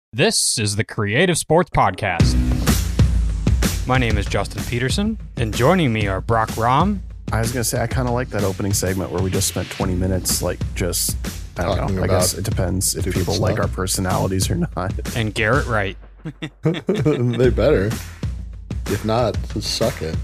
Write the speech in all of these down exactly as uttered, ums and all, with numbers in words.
This is the Creative Sports Podcast. My name is Justin Peterson, and joining me are Brock Rom. I was going to say, I kind of like that opening segment where we just spent twenty minutes, like, just, I don't Talking know. I about guess it depends if people stuff. like our personalities or not. And Garrett Wright. They better. If not, just suck it.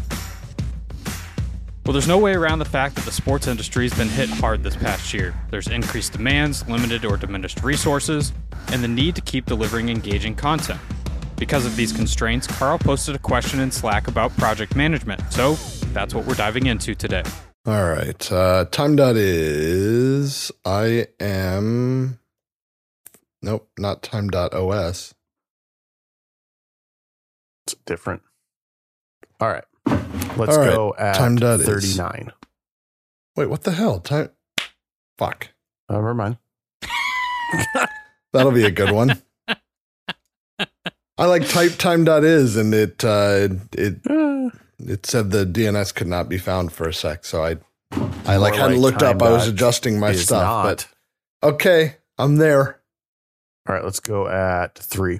Well, there's no way around the fact that the sports industry has been hit hard this past year. There's increased demands, limited or diminished resources, and the need to keep delivering engaging content. Because of these constraints, Carl posted a question in Slack about project management, so that's what we're diving into today. All right. Uh, time dot is I am. Nope, not time dot O S. It's different. All right. Let's All right. go at Time dot is- thirty-nine. Wait, what the hell? Time. Fuck. Oh, never mind. That'll be a good one. I like type time dot is, and it uh, it Uh, it said the D N S could not be found for a sec. So I I like More hadn't like looked up. time I was dot adjusting my is stuff, not. but okay, I'm there. All right, let's go at three.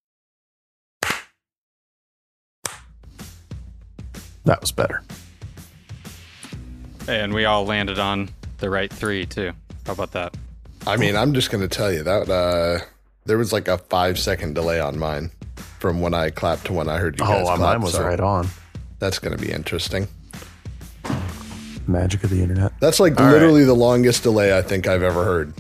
That was better. And we all landed on the right three, too. How about that? I mean, I'm just going to tell you that uh, there was like a five second delay on mine from when I clapped to when I heard you guys Oh, clap. mine was so right on. That's going to be interesting. Magic of the internet. That's like All literally the longest delay I think I've ever heard.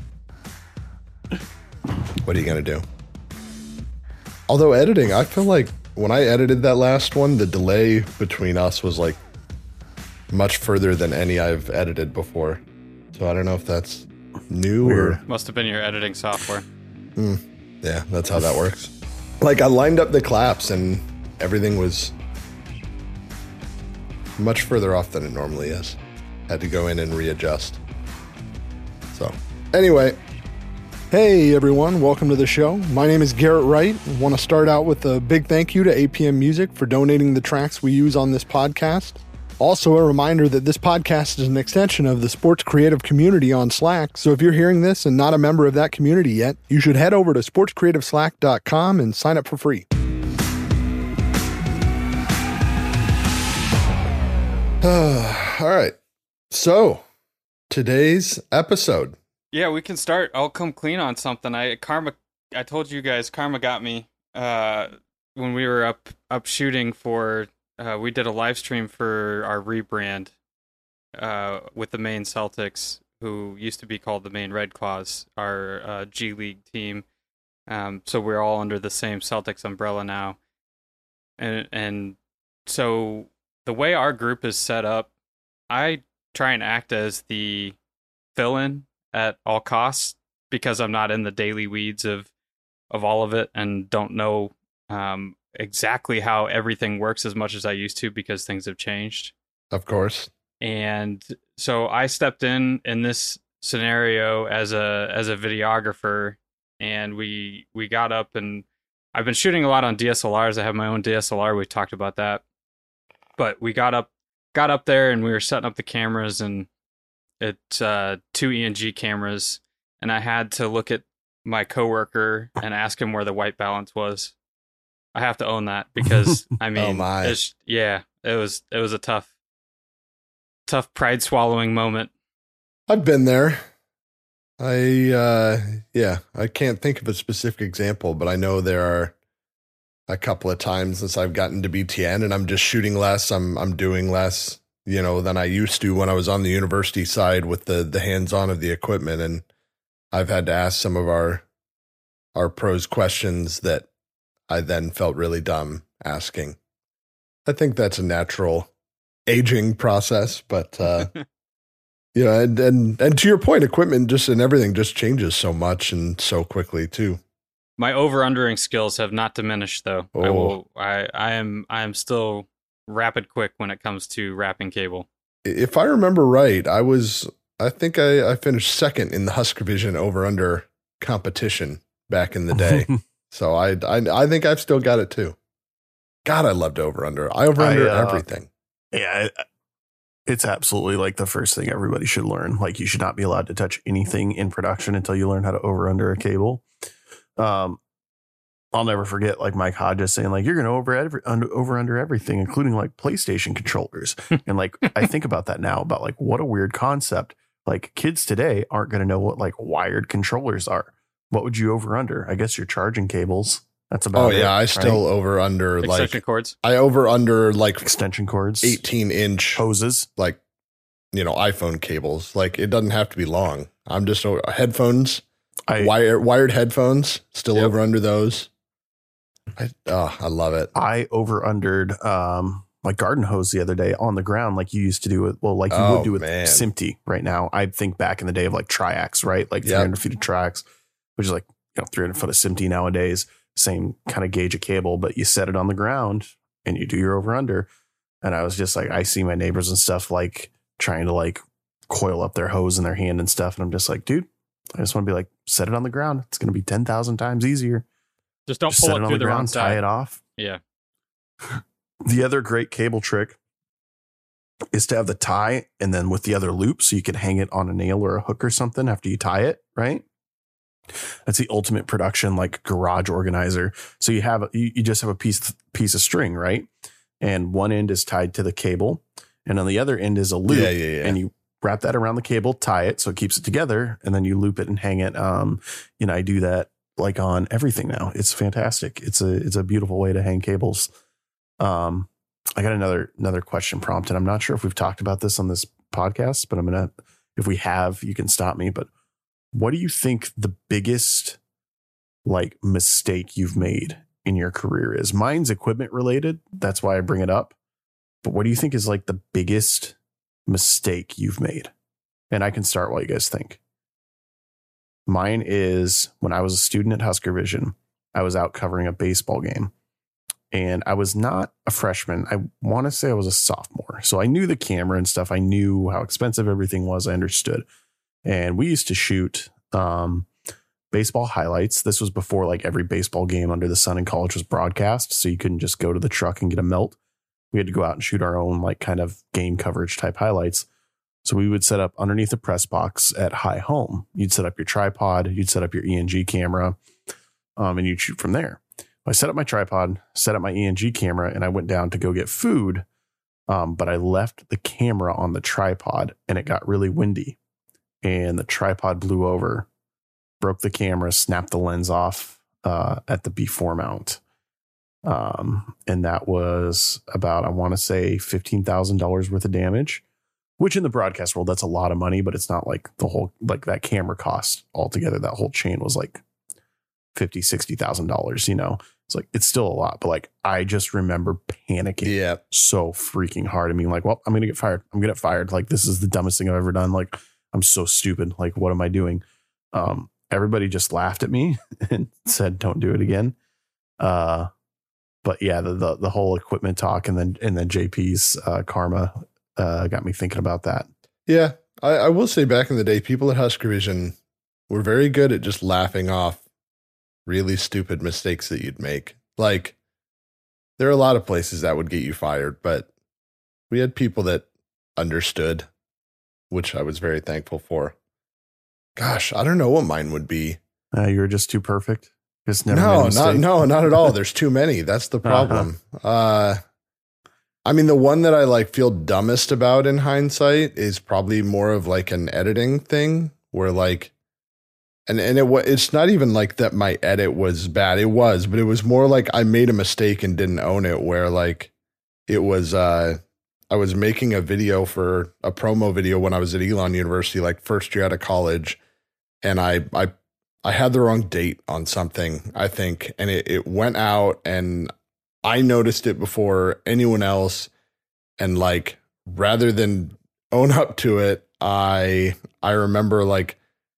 What are you going to do? Although editing, I feel like when I edited that last one, the delay between us was like much further than any I've edited before. So I don't know if that's new Weird. or... Must have been your editing software. Yeah, that's how that works. Like I lined up the claps and everything was much further off than it normally is. Had to go in and readjust. So, anyway, hey everyone, welcome to the show. My name is Garrett Wright. I want to start out with a big thank you to A P M Music for donating the tracks we use on this podcast. Also, a reminder that this podcast is an extension of the sports creative community on Slack. So if you're hearing this and not a member of that community yet, you should head over to sports creative slack dot com and sign up for free. All right. So, today's episode. Yeah, we can start. I'll come clean on something. I Karma. I told you guys, Karma got me uh, when we were up up shooting for. Uh, we did a live stream for our rebrand uh, with the Maine Celtics, who used to be called the Maine Red Claws, our uh, G League team. Um, so we're all under the same Celtics umbrella now, and and so the way our group is set up, I try and act as the fill-in at all costs because I'm not in the daily weeds of of all of it and don't know um, exactly how everything works as much as I used to because things have changed. Of course. And so I stepped in in this scenario as a as a videographer, and we we got up, and I've been shooting a lot on D S L Rs. I have my own D S L R. We've talked about that. But we got up got up there and we were setting up the cameras, and it's uh, two E N G cameras, and I had to look at my coworker and ask him where the white balance was. I have to own that because I mean, Oh my. It's, yeah, it was it was a tough, tough pride swallowing moment. I've been there. I, uh, yeah, I can't think of a specific example, but I know there are a couple of times since I've gotten to B T N and I'm just shooting less. I'm, I'm doing less, you know, than I used to when I was on the university side with the, the hands-on of the equipment. And I've had to ask some of our, our pros questions that I then felt really dumb asking. I think that's a natural aging process, but, uh, yeah, and, and and to your point, equipment just and everything just changes so much and so quickly too. My over-undering skills have not diminished, though. I Oh. will. I, I am. I am still rapid quick when it comes to wrapping cable. If I remember right, I was I think I, I finished second in the Husker Vision over under competition back in the day. So I, I I think I've still got it too. God, I loved over under. I over under I, uh, everything. Yeah, it, it's absolutely like the first thing everybody should learn. Like you should not be allowed to touch anything in production until you learn how to over under a cable. Um, I'll never forget like Mike Hodges saying like, you're going to over every under, over under everything, including like PlayStation controllers. And like, I think about that now about like, what a weird concept. Like kids today aren't going to know what like wired controllers are. What would you over under? I guess your charging cables. That's about Oh it, yeah. I right? still over under Extension like cords. I over under like Extension cords, eighteen inch hoses. like, you know, iPhone cables. Like it doesn't have to be long. I'm just over headphones, I, wire, wired headphones, still Yep. over under those. I, oh, I love it. I over undered um my garden hose the other day on the ground, like you used to do it. Well, like you Oh, would do with man. SMPTE right now. I think back in the day of like triax, right? Like Yep. three hundred feet of triax, which is like, you know, three hundred foot of SMPTE nowadays, same kind of gauge of cable, but you set it on the ground and you do your over under. And I was just like, I see my neighbors and stuff like trying to like coil up their hose in their hand and stuff. And I'm just like, dude, I just want to be like, set it on the ground. It's going to be ten thousand times easier. Just don't Just pull set it it on through the the wrong ground, tie side. it off. Yeah. The other great cable trick is to have the tie and then with the other loop so you can hang it on a nail or a hook or something after you tie it, right? That's the ultimate production like garage organizer. So you have you, you just have a piece piece of string, right? And one end is tied to the cable and on the other end is a loop. Yeah, yeah, yeah. And you wrap that around the cable, tie it so it keeps it together, and then you loop it and hang it. Um, you know, I do that like on everything now. It's fantastic. It's a it's a beautiful way to hang cables. Um, I got another another question prompt, and I'm not sure if we've talked about this on this podcast, but I'm gonna, if we have, you can stop me. But what do you think the biggest like mistake you've made in your career is? Mine's equipment related. That's why I bring it up. But what do you think is like the biggest mistake you've made? And I can start while you guys think. Mine is when I was a student at Husker Vision, I was out covering a baseball game. And I was not a freshman. I want to say I was a sophomore. So I knew the camera and stuff. I knew how expensive everything was. I understood. And we used to shoot um, baseball highlights. This was before like every baseball game under the sun in college was broadcast. So you couldn't just go to the truck and get a melt. We had to go out and shoot our own like kind of game coverage type highlights. So we would set up underneath the press box at high home. You'd set up your tripod. You'd set up your E N G camera um, and you'd shoot from there. I set up my tripod, set up my E N G camera, and I went down to go get food. Um, but I left the camera on the tripod and it got really windy and the tripod blew over, broke the camera, snapped the lens off uh, at the B four mount. Um, and that was about, I want to say fifteen thousand dollars worth of damage, which in the broadcast world, that's a lot of money, but it's not like the whole, like that camera cost altogether. That whole chain was like fifty, sixty thousand dollars, you know, it's like, it's still a lot, but like, I just remember panicking Yeah. so freaking hard. I mean, like, well, I'm going to get fired. I'm going to get fired. Like, this is the dumbest thing I've ever done. Like, I'm so stupid. Like, what am I doing? Um, everybody just laughed at me and said, don't do it again. Uh, but yeah, the, the, the whole equipment talk and then, and then J P's, uh, karma, uh, got me thinking about that. Yeah. I, I will say back in the day, people at Husker Vision were very good at just laughing off really stupid mistakes that you'd make. Like there are a lot of places that would get you fired, but we had people that understood, which I was very thankful for. Gosh, I don't know what mine would be. Uh, you were just too perfect. Just never No, made a not, mistake. no, not at all. There's too many. That's the problem. Uh, I mean, the one that I like feel dumbest about in hindsight is probably more of like an editing thing where like, And and it wa- it's not even like that my edit was bad. It was, but it was more like I made a mistake and didn't own it, where like it was uh I was making a video for a promo video when I was at Elon University, like first year out of college, and I I I had the wrong date on something, I think, and it, it went out and I noticed it before anyone else, and like rather than own up to it, I I remember like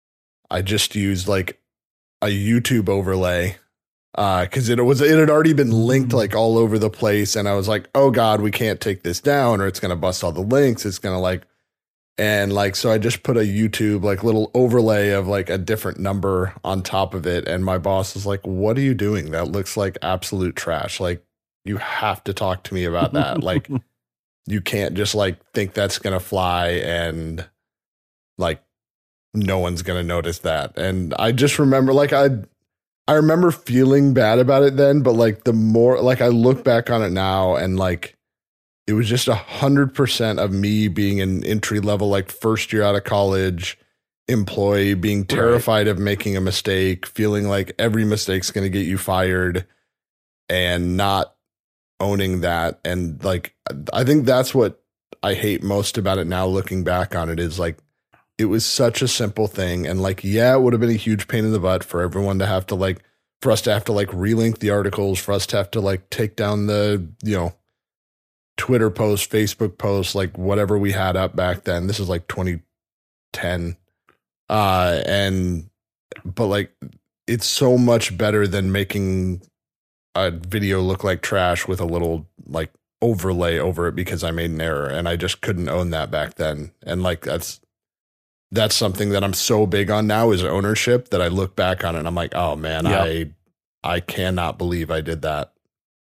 I just used like a YouTube overlay uh, because it was it had already been linked like all over the place, and I was like, oh God, we can't take this down, or it's gonna bust all the links. It's gonna like, and like so I just put a YouTube like little overlay of like a different number on top of it, and my boss was like, what are you doing? That looks like absolute trash. Like you have to talk to me about that. Like you can't just like think that's gonna fly and like. No one's going to notice that. And I just remember like I, I remember feeling bad about it then, but like the more like I look back on it now and like it was just a hundred percent of me being an entry level, like first year out of college employee, being terrified right. of making a mistake, feeling like every mistake's going to get you fired and not owning that. And like, I think that's what I hate most about it now, looking back on it, is like, it was such a simple thing. And like, yeah, it would have been a huge pain in the butt for everyone to have to like, for us to have to like relink the articles, for us to have to like take down the, you know, Twitter posts, Facebook posts, like whatever we had up back then. This is like twenty ten. Uh, and, but like, it's so much better than making a video look like trash with a little like overlay over it because I made an error, and I just couldn't own that back then. And like, that's, that's something that I'm so big on now, is ownership, that I look back on it and I'm like, oh man, yeah. I, I cannot believe I did that.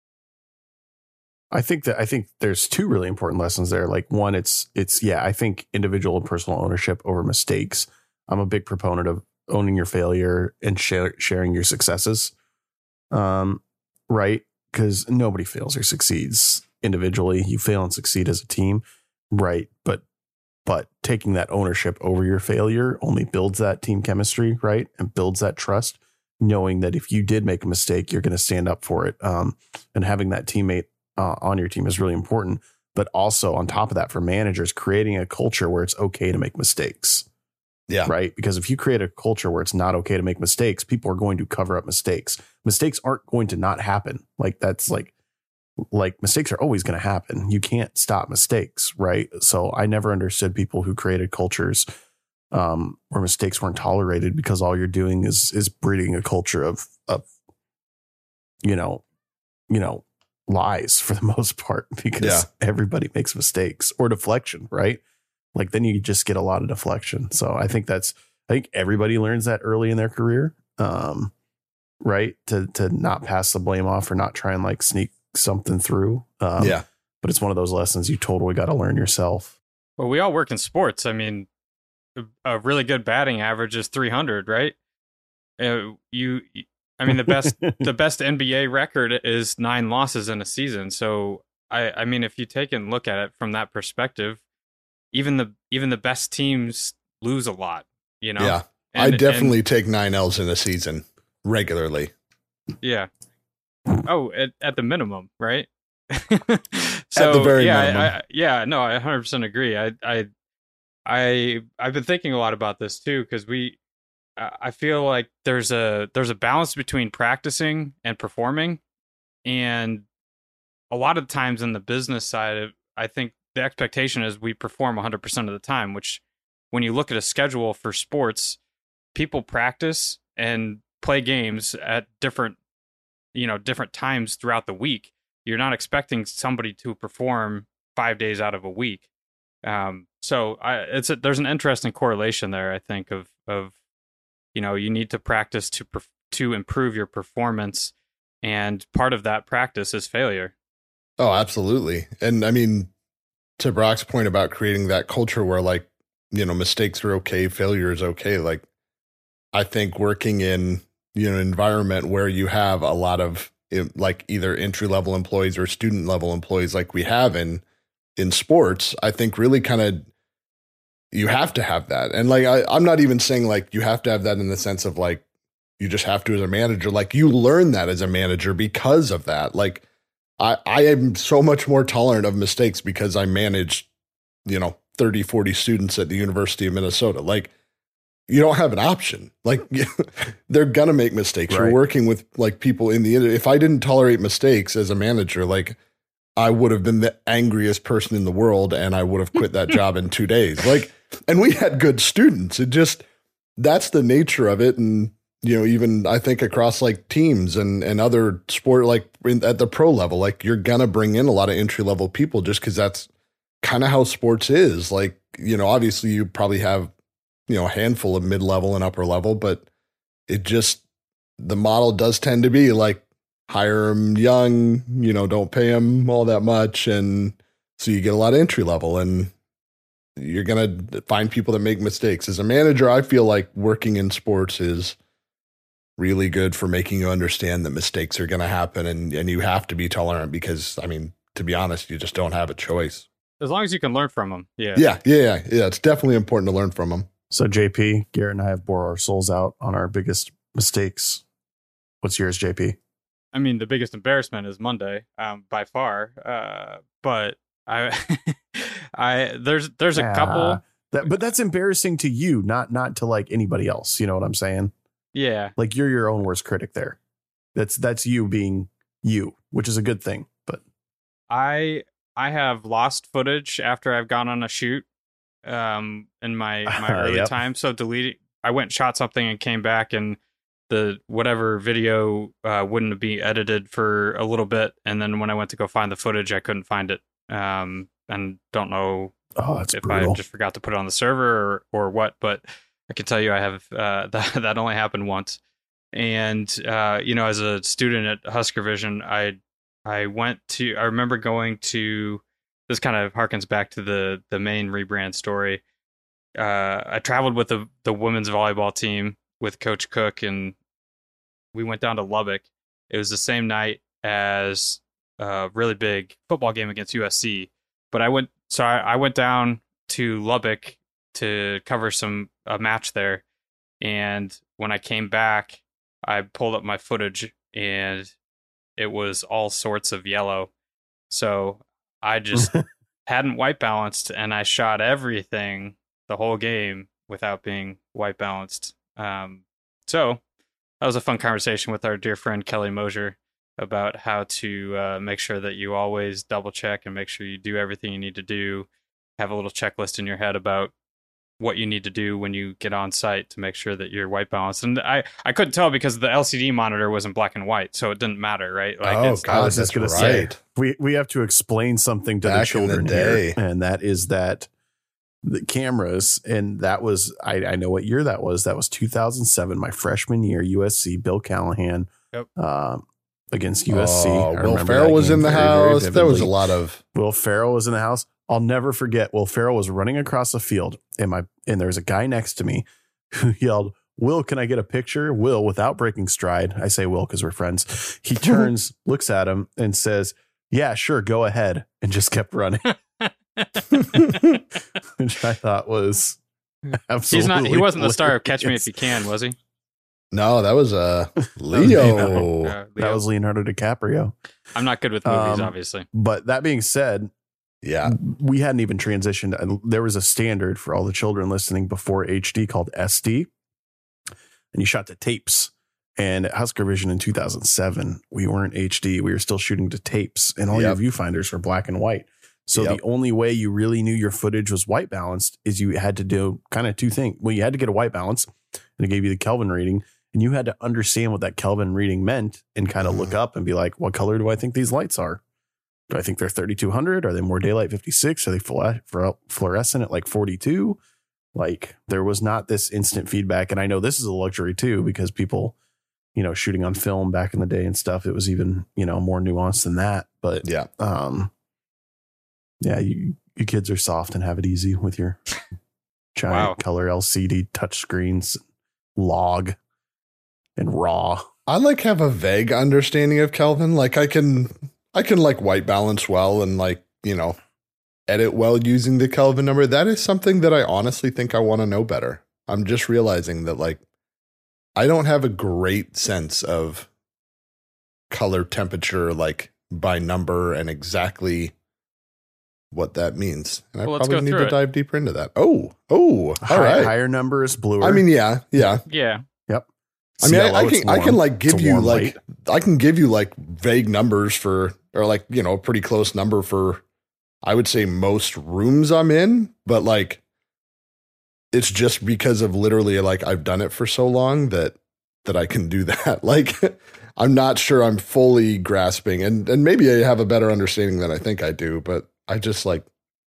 I think that I think there's two really important lessons there. Like one, it's it's yeah, I think individual and personal ownership over mistakes. I'm a big proponent of owning your failure and share, sharing your successes. Um, right? Because nobody fails or succeeds individually. You fail and succeed as a team, right? But but taking that ownership over your failure only builds that team chemistry, right? And builds that trust, knowing that if you did make a mistake, you're going to stand up for it. Um, and having that teammate Uh, on your team is really important, but also on top of that, for managers, creating a culture where it's okay to make mistakes. Yeah. Right. Because if you create a culture where it's not okay to make mistakes, people are going to cover up mistakes. Mistakes aren't going to not happen. Like that's like, like mistakes are always going to happen. You can't stop mistakes. Right. So I never understood people who created cultures um, where mistakes weren't tolerated, because all you're doing is, is breeding a culture of, of, you know, you know, lies for the most part, because yeah. everybody makes mistakes, or deflection, right? Like then you just get a lot of deflection. So I think that's, I think everybody learns that early in their career, um, right? To, to not pass the blame off, or not try and like sneak something through. Um, yeah. But it's one of those lessons you totally got to learn yourself. Well, we all work in sports. I mean, a really good batting average is three hundred, right? Uh, you, I mean, the best the best N B A record is nine losses in a season. So I, I mean, if you take and look at it from that perspective, even the even the best teams lose a lot, you know? Yeah. And, I definitely and, take nine L's in a season regularly. Yeah. Oh, at, at the minimum, right? so, at the very yeah, minimum. I, I, yeah, no, I one hundred percent agree. I I I I've been thinking a lot about this too, because we I feel like there's a there's a balance between practicing and performing, and a lot of times in the business side of, I think the expectation is we perform one hundred percent of the time, which when you look at a schedule for sports, people practice and play games at different, you know, different times throughout the week. You're not expecting somebody to perform five days out of a week. Um, so I, it's a, there's an interesting correlation there, I think, of of you know, you need to practice to to improve your performance, and part of that practice is failure. Oh, absolutely. And I mean, to Brock's point about creating that culture where, like, you know, mistakes are okay, failure is okay. Like, I think working in, you know, an environment where you have a lot of like either entry level employees or student level employees, like we have in in sports, I think really kind of, you have to have that. And like, I, I'm not even saying like you have to have that in the sense of like, you just have to as a manager. Like you learn that as a manager because of that. Like I, I am so much more tolerant of mistakes because I manage, you know, thirty, forty students at the University of Minnesota. Like you don't have an option. Like they're going to make mistakes. Right. You're working with like people in the, if I didn't tolerate mistakes as a manager, like I would have been the angriest person in the world and I would have quit that job in two days. Like, and we had good students. It just, that's the nature of it. And, you know, even I think across like teams and, and other sport, like in, at the pro level, like you're going to bring in a lot of entry level people just because that's kind of how sports is. Like, you know, obviously you probably have, you know, a handful of mid level and upper level, but it just, the model does tend to be like hire them young, you know, don't pay them all that much. And so you get a lot of entry level and you're going to find people that make mistakes. As a manager, I feel like working in sports is really good for making you understand that mistakes are going to happen, and, and you have to be tolerant because, I mean, to be honest, you just don't have a choice. As long as you can learn from them. Yeah. Yeah. Yeah. Yeah. yeah it's definitely important to learn from them. So J P, Garrett and I have bore our souls out on our biggest mistakes. What's yours, J P? I mean, the biggest embarrassment is Monday, um, by far. Uh, but I, I there's there's a Yeah, couple. That, but that's embarrassing to you, not not to like anybody else. You know what I'm saying? Yeah. Like you're your own worst critic there. That's that's you being you, which is a good thing. But I I have lost footage after I've gone on a shoot um in my my early Yep. time. So deleting I went and shot something and came back, and the whatever video uh, wouldn't be edited for a little bit, and then when I went to go find the footage, I couldn't find it. Um and don't know oh, that's if brutal. I just forgot to put it on the server or, or what, but I can tell you I have uh, that that only happened once. And uh, you know, as a student at Husker Vision, I I went to I remember going to this kind of harkens back to the the main rebrand story. Uh, I traveled with the the women's volleyball team with Coach Cook, and we went down to Lubbock. It was the same night as a really big football game against U S C. But I went so I, I went down to Lubbock to cover some a match there, and when I came back, I pulled up my footage and it was all sorts of yellow. So I just hadn't white balanced, and I shot everything the whole game without being white balanced. Um, so that was a fun conversation with our dear friend Kelly Mosier about how to uh, make sure that you always double check and make sure you do everything you need to do. Have a little checklist in your head about what you need to do when you get on site to make sure that you're white balanced. And I, I couldn't tell because the L C D monitor was in black and white, so it didn't matter, right? Like oh, it's, God, I was just that's gonna right. say, we we have to explain something to Back the in children the here, day. and that is that the cameras, and that was I, I know what year that was. That was two thousand seven, my freshman year, U S C. Bill Callahan, Yep. um, against U S C. Oh, I Will remember Ferrell that was game in the very, very house. There was a vividly. lot of Will Ferrell was in the house. I'll never forget. Will Ferrell was running across the field, and my and there was a guy next to me who yelled, "Will, can I get a picture?" Will, without breaking stride, I say Will because we're friends. He turns, looks at him, and says, "Yeah, sure, go ahead," and just kept running, which I thought was absolutely. He's not. He wasn't the star of Catch Me hilarious. If You Can, was he? no, that was uh Leo. Leo. Uh, That Leo. was Leonardo DiCaprio. I'm not good with movies, Um, obviously. But that being said, Yeah. we hadn't even transitioned. And there was a standard for all the children listening before H D called S D, and you shot to tapes. And at Husker Vision in two thousand seven, we weren't H D. We were still shooting to tapes, and all Yep. your viewfinders were black and white. So Yep. the only way you really knew your footage was white balanced is you had to do kind of two things. Well, you had to get a white balance, and it gave you the Kelvin reading, and you had to understand what that Kelvin reading meant and kind of look up and be like, what color do I think these lights are? Do I think they're thirty-two hundred? Are they more daylight fifty-six? Are they fluo- fluorescent at like forty-two? Like there was not this instant feedback. And I know this is a luxury too, because people, you know, shooting on film back in the day and stuff, it was even, you know, more nuanced than that. But Yeah. um, yeah, you, you kids are soft and have it easy with your giant Wow. color L C D touchscreens, log and raw. I like have a vague understanding of Kelvin. Like I can I can like white balance well and like, you know, edit well using the Kelvin number. That is something that I honestly think I want to know better. I'm just realizing that like I don't have a great sense of color temperature like by number and exactly what that means. And Well, I let's probably go need through to it. dive deeper into that. Oh, oh, all High, right. Higher number is bluer. I mean, yeah, yeah. Yeah. I mean, I, C L O, I it's can I warm. can like It's give a you warm like light. I can give you like vague numbers for or like, you know, a pretty close number for I would say most rooms I'm in, but like it's just because of literally like I've done it for so long that that I can do that. Like I'm not sure I'm fully grasping and and maybe I have a better understanding than I think I do, but I just like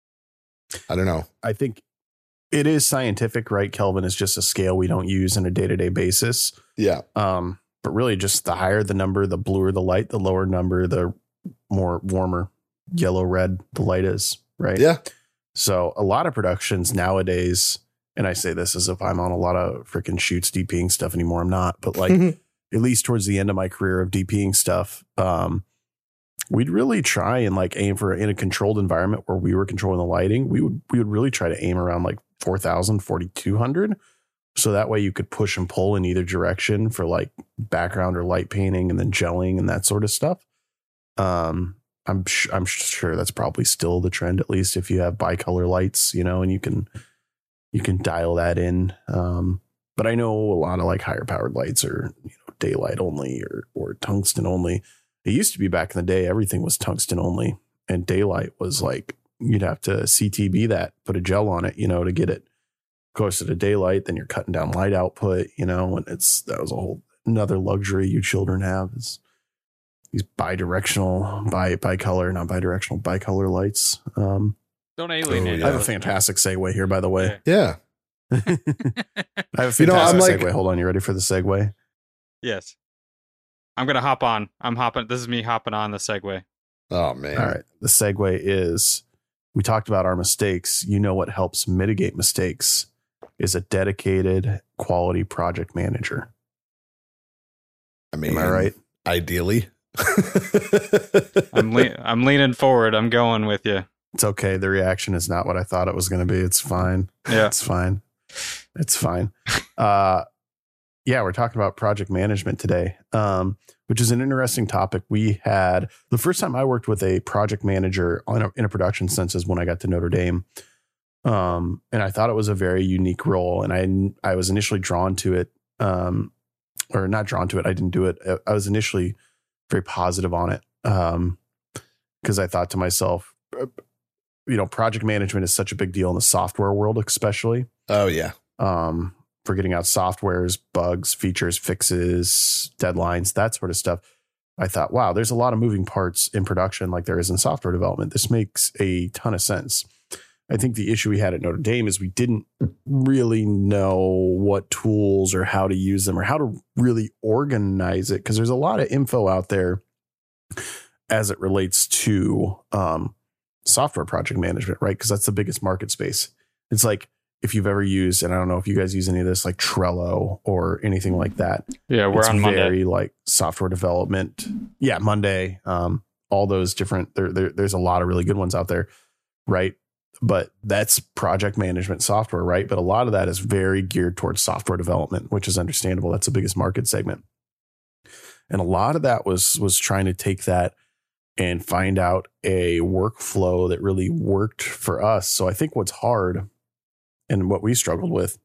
I don't know. I think it is scientific, right? Kelvin is just a scale we don't use on a day-to-day basis. Yeah. Um, but really just the higher the number, the bluer the light, the lower number, the more warmer yellow, red the light is, right? Yeah. So a lot of productions nowadays, and I say this as if I'm on a lot of freaking shoots DPing stuff anymore. I'm not, but like at least towards the end of my career of DPing stuff, um, we'd really try and like aim for in a controlled environment where we were controlling the lighting. We would, we would really try to aim around like four thousand, forty-two hundred. So that way you could push and pull in either direction for like background or light painting and then gelling and that sort of stuff. Um, I'm sh- I'm sure that's probably still the trend, at least if you have bicolor lights, you know, and you can you can dial that in. Um, but I know a lot of like higher powered lights are, you know, daylight only or or tungsten only. It used to be back in the day, everything was tungsten only, and daylight was like you'd have to C T B that, put a gel on it, you know, to get it closer to daylight. Then you're cutting down light output, you know, and it's that was a whole another luxury you children have is these bi-directional, bi bicolor, not bi-directional, bicolor lights. Um, Don't alienate. Oh, yeah. I have a fantastic segue here, by the way. Yeah. I have a fantastic You know, I'm like- segue. Hold on, you ready for the segue? Yes. I'm gonna hop on. I'm hopping. This is me hopping on the Segway. Oh, man. All right. The segue is we talked about our mistakes. You know what helps mitigate mistakes is a dedicated quality project manager. I mean, Am I right? Ideally. I'm le- I'm leaning forward. I'm going with you. It's okay. The reaction is not what I thought it was going to be. It's fine. Yeah. It's fine. It's fine. Uh, yeah, we're talking about project management today, um, which is an interesting topic. We had the first time I worked with a project manager on a, in a production sense is when I got to Notre Dame. Um, and I thought it was a very unique role. And I, I was initially drawn to it, um, or not drawn to it. I didn't do it. I was initially very positive on it. Um, cause I thought to myself, you know, project management is such a big deal in the software world, especially. Oh, yeah. Um, for getting out softwares, bugs, features, fixes, deadlines, that sort of stuff. I thought, wow, there's a lot of moving parts in production like there is in software development. This makes a ton of sense. I think the issue we had at Notre Dame is we didn't really know what tools or how to use them or how to really organize it, because there's a lot of info out there as it relates to um, software project management, right? Because that's the biggest market space. It's like if you've ever used, and I don't know if you guys use any of this, like Trello or anything like that. Yeah, we're it's on Monday. Very like software development. Yeah, Monday. Um, all those different. There, there, there's a lot of really good ones out there, right? But that's project management software, right? But a lot of that is very geared towards software development, which is understandable. That's the biggest market segment. And a lot of that was was trying to take that and find out a workflow that really worked for us. So I think what's hard and what we struggled with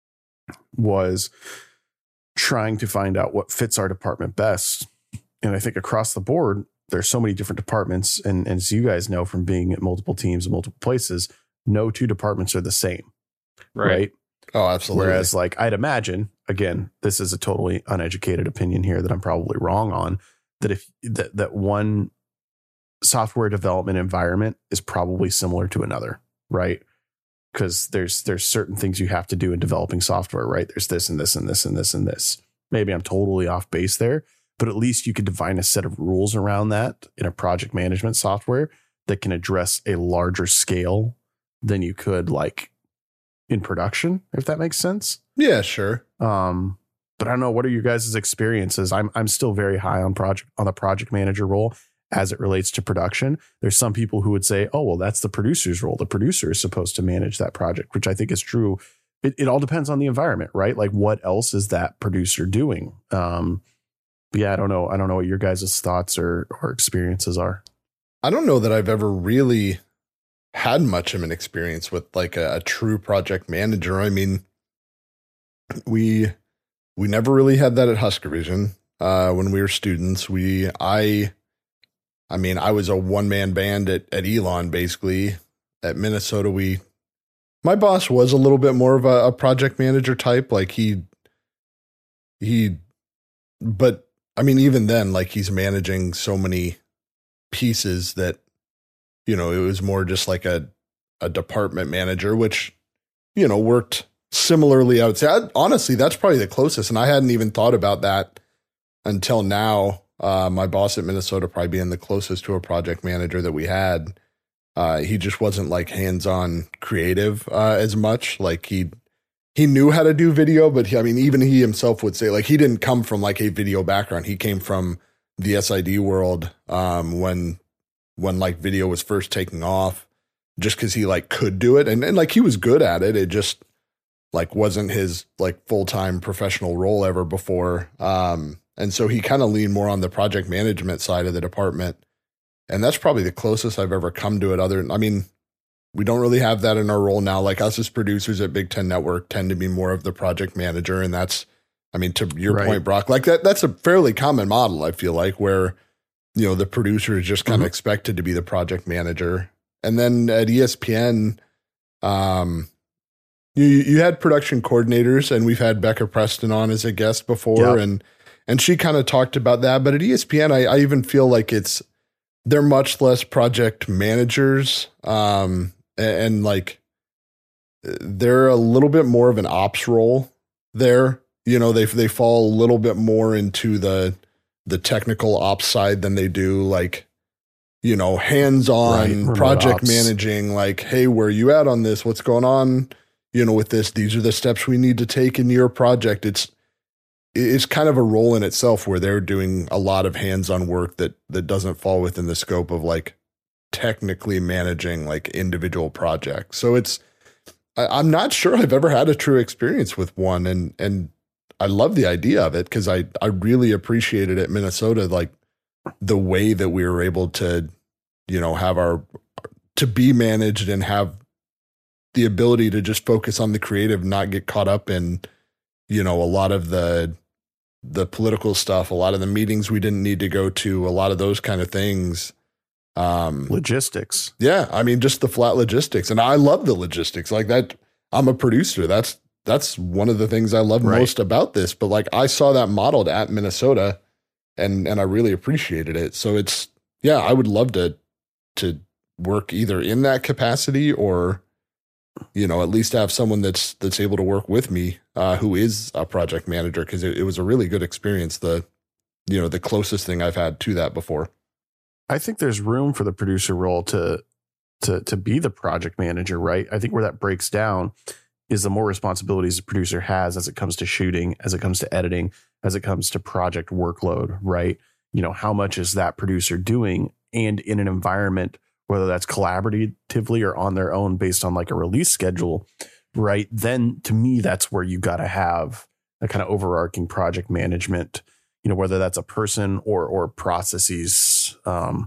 was trying to find out what fits our department best. And I think across the board, there's so many different departments. And, and as you guys know from being at multiple teams in multiple places, no two departments are the same. Right. right? Oh, absolutely. Whereas like I'd imagine, again, this is a totally uneducated opinion here that I'm probably wrong on, that if that, that one software development environment is probably similar to another, right? Because there's there's certain things you have to do in developing software, right? There's this and this and this and this and this. Maybe I'm totally off base there, but at least you could define a set of rules around that in a project management software that can address a larger scale than you could like in production, if that makes sense. Yeah, sure. Um, but I don't know, what are your guys' experiences? I'm I'm still very high on project on the project manager role as it relates to production. There's some people who would say, oh, well, that's the producer's role. The producer is supposed to manage that project, which I think is true. It, it all depends on the environment, right? Like what else is that producer doing? Um, yeah, I don't know. I don't know what your guys' thoughts or, or experiences are. I don't know that I've ever really had much of an experience with like a, a true project manager. I mean, we we never really had that at Husker Vision. Uh, when we were students, we I I mean, I was a one man band at, at Elon, basically. At Minnesota, we my boss was a little bit more of a, a project manager type. Like he he but I mean, even then, like he's managing so many pieces that, you know, it was more just like a, a department manager, which, you know, worked similarly. I would say, I, honestly, that's probably the closest. And I hadn't even thought about that until now. Uh, my boss at Minnesota probably being the closest to a project manager that we had. Uh, he just wasn't like hands-on creative uh, as much. Like he he knew how to do video, but he, I mean, even he himself would say like he didn't come from like a video background. He came from the S I D world um, when when like video was first taking off, just because he like could do it and and like he was good at it. It just like wasn't his like full time professional role ever before, um, and so he kind of leaned more on the project management side of the department, and that's probably the closest I've ever come to it. Other, I mean. We don't really have that in our role now. Like us as producers at Big Ten Network tend to be more of the project manager. And that's, I mean, to your right. point, Brock, like that, that's a fairly common model, I feel like, where, you know, the producer is just kind of mm-hmm. expected to be the project manager. And then at E S P N, um, you, you had production coordinators, and we've had Becca Preston on as a guest before. Yep. And, and she kind of talked about that. But at E S P N, I, I even feel like it's, they're much less project managers. Um, And, and like they're a little bit more of an ops role there. You know, they they fall a little bit more into the the technical ops side than they do like, you know, hands-on right, project ops. Managing. Like, hey, where are you at on this? What's going on? You know, with this, these are the steps we need to take in your project. It's it's kind of a role in itself where they're doing a lot of hands-on work that that doesn't fall within the scope of like technically managing like individual projects. So it's, I, I'm not sure I've ever had a true experience with one. And, and I love the idea of it because I, I really appreciated at Minnesota, like the way that we were able to, you know, have our, to be managed and have the ability to just focus on the creative, not get caught up in, you know, a lot of the, the political stuff, a lot of the meetings we didn't need to go to, a lot of those kind of things. Um, logistics. Yeah. I mean, just the flat logistics. And I love the logistics like that. I'm a producer. That's, that's one of the things I love right. most about this. But like, I saw that modeled at Minnesota and, and I really appreciated it. So it's, yeah, I would love to, to work either in that capacity or, you know, at least have someone that's, that's able to work with me, uh, who is a project manager. Cause it, it was a really good experience. The, you know, the closest thing I've had to that before. I think there's room for the producer role to to to be the project manager, right? I think where that breaks down is the more responsibilities the producer has as it comes to shooting, as it comes to editing, as it comes to project workload, right? You know, how much is that producer doing? And in an environment, whether that's collaboratively or on their own based on like a release schedule, right? Then to me, that's where you got to have a kind of overarching project management, you know, whether that's a person or or processes um,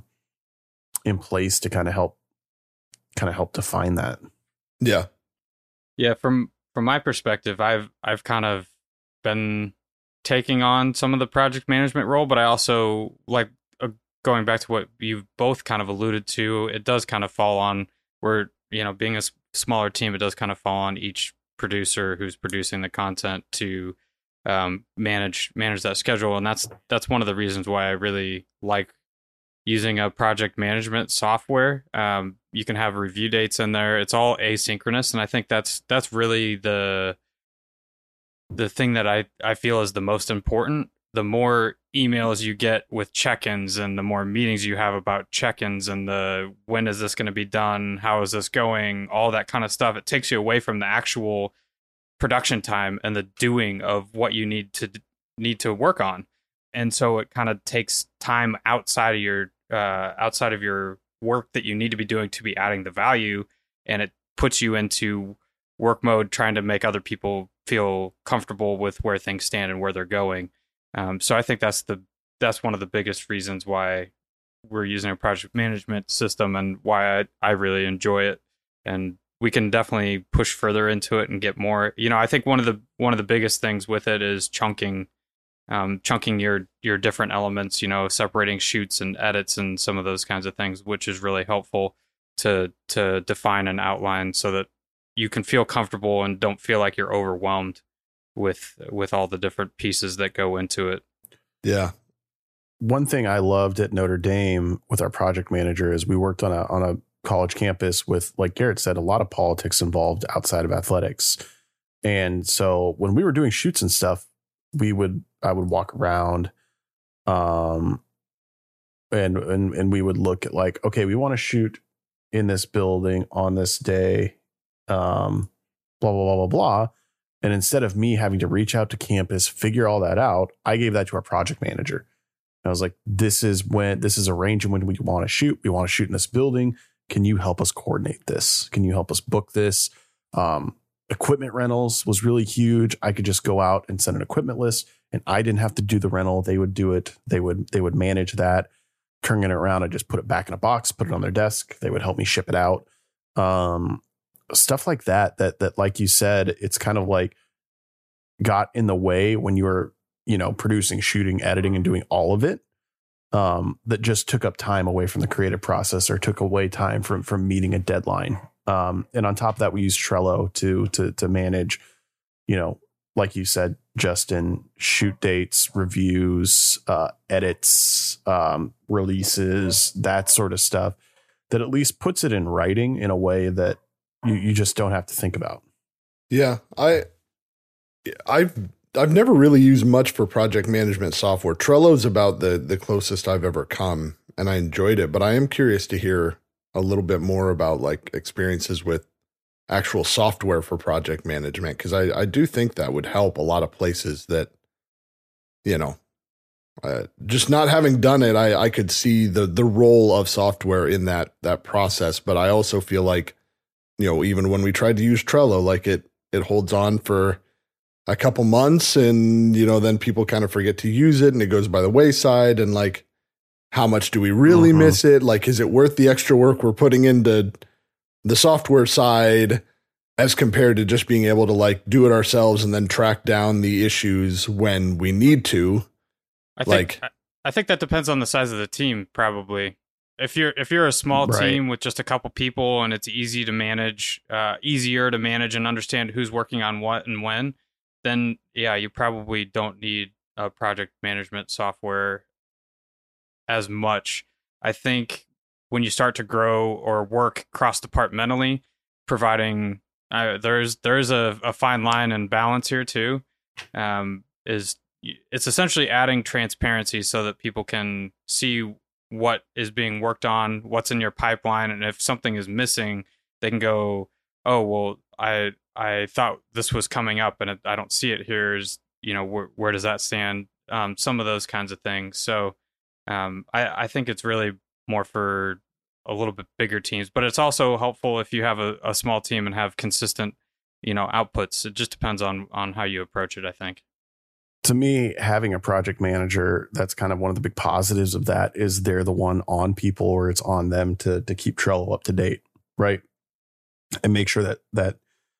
in place to kind of help kind of help define that. Yeah. Yeah. From from my perspective, I've I've kind of been taking on some of the project management role, but I also like uh, going back to what you both kind of alluded to. It does kind of fall on where, you know, being a s- smaller team, it does kind of fall on each producer who's producing the content to um, manage manage that schedule, and that's that's one of the reasons why I really like using a project management software. Um, you can have review dates in there. It's all asynchronous, and I think that's that's really the the thing that I, I feel is the most important. The more emails you get with check-ins and the more meetings you have about check-ins and the when is this going to be done, how is this going, all that kind of stuff, it takes you away from the actual production time and the doing of what you need to need to work on. And so it kind of takes time outside of your uh, outside of your work that you need to be doing to be adding the value, and it puts you into work mode trying to make other people feel comfortable with where things stand and where they're going. Um, so I think that's the that's one of the biggest reasons why we're using a project management system and why I, I really enjoy it. And we can definitely push further into it and get more. You know, I think one of the one of the biggest things with it is chunking, um, chunking your your different elements. You know, separating shoots and edits and some of those kinds of things, which is really helpful to to define an outline so that you can feel comfortable and don't feel like you're overwhelmed with with all the different pieces that go into it. Yeah. One thing I loved at Notre Dame with our project manager is we worked on a on a college campus with, like Garrett said, a lot of politics involved outside of athletics. And so when we were doing shoots and stuff, we would I would walk around um and and and we would look at like, okay, we want to shoot in this building on this day, um, blah, blah, blah, blah, blah. And instead of me having to reach out to campus, figure all that out, I gave that to our project manager. And I was like, this is when this is arranging when we want to shoot. We want to shoot in this building. Can you help us coordinate this? Can you help us book this? Um, equipment rentals was really huge. I could just go out and send an equipment list, and I didn't have to do the rental. They would do it. They would they would manage that. Turning it around, I just put it back in a box, put it on their desk. They would help me ship it out. Um, stuff like that, that, that, like you said, it's kind of like got in the way when you were, you know, producing, shooting, editing, and doing all of it. Um, that just took up time away from the creative process or took away time from, from meeting a deadline. Um, and on top of that, we use Trello to, to, to manage, you know, like you said, Justin, shoot dates, reviews, uh, edits, um, releases, that sort of stuff that at least puts it in writing in a way that you, you just don't have to think about. Yeah. I, I've, I've never really used much for project management software. Trello's about the the closest I've ever come, and I enjoyed it, but I am curious to hear a little bit more about like experiences with actual software for project management, because I, I do think that would help a lot of places that, you know, uh, just not having done it, I, I could see the the role of software in that that process. But I also feel like, you know, even when we tried to use Trello, like it it holds on for a couple months, and, you know, then people kind of forget to use it and it goes by the wayside. And like, how much do we really mm-hmm. miss it? Like, is it worth the extra work we're putting into the software side as compared to just being able to like do it ourselves and then track down the issues when we need to? I think, like, I think that depends on the size of the team, probably. If you're if you're a small right. team with just a couple people and it's easy to manage, uh, easier to manage and understand who's working on what and when, then yeah, you probably don't need a project management software as much. I think when you start to grow or work cross-departmentally, providing uh, there's there's a, a fine line and balance here too. Um, is it's essentially adding transparency so that people can see what is being worked on, what's in your pipeline, and if something is missing, they can go, oh well, I. I thought this was coming up and I don't see it here. Is, you know, where, where does that stand? Um, some of those kinds of things. So um, I, I think it's really more for a little bit bigger teams, but it's also helpful if you have a, a small team and have consistent, you know, outputs. It just depends on, on how you approach it, I think. To me, having a project manager, that's kind of one of the big positives of that is they're the one on people, or it's on them to, to keep Trello up to date. Right. And make sure that, that,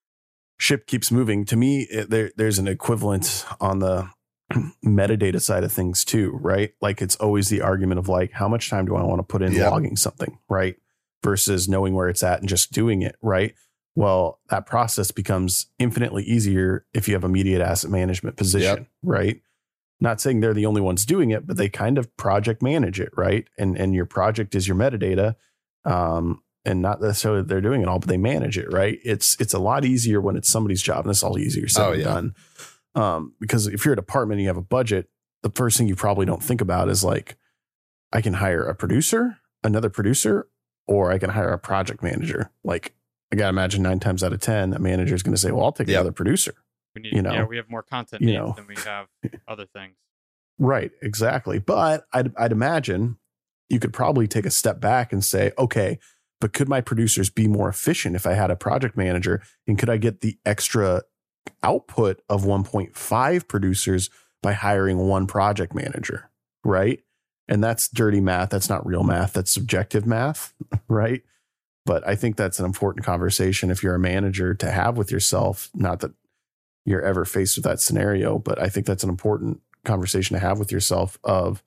ship keeps moving. To me, it, there there's an equivalent on the metadata side of things too, right? Like it's always the argument of like, how much time do I want to put in yep. logging something, right? Versus knowing where it's at and just doing it, right? Well, that process becomes infinitely easier if you have immediate asset management position, yep. right? Not saying they're the only ones doing it, but they kind of project manage it, right? And and your project is your metadata. Um, And not necessarily that they're doing it all, but they manage it, right? It's it's a lot easier when it's somebody's job, and it's all easier said oh, than yeah. done. Um, because if you're a department and you have a budget, the first thing you probably don't think about is like, I can hire a producer, another producer, or I can hire a project manager. Like, I gotta imagine nine times out of ten, a manager is going to say, "Well, I'll take yep. another producer." We need, you know, yeah, we have more content you needs know. than we have other things. Right, exactly. But I'd I'd imagine you could probably take a step back and say, okay, but could my producers be more efficient if I had a project manager? And could I get the extra output of one point five producers by hiring one project manager? Right. And that's dirty math. That's not real math. That's subjective math. Right. But I think that's an important conversation if you're a manager to have with yourself. Not that you're ever faced with that scenario, but I think that's an important conversation to have with yourself of,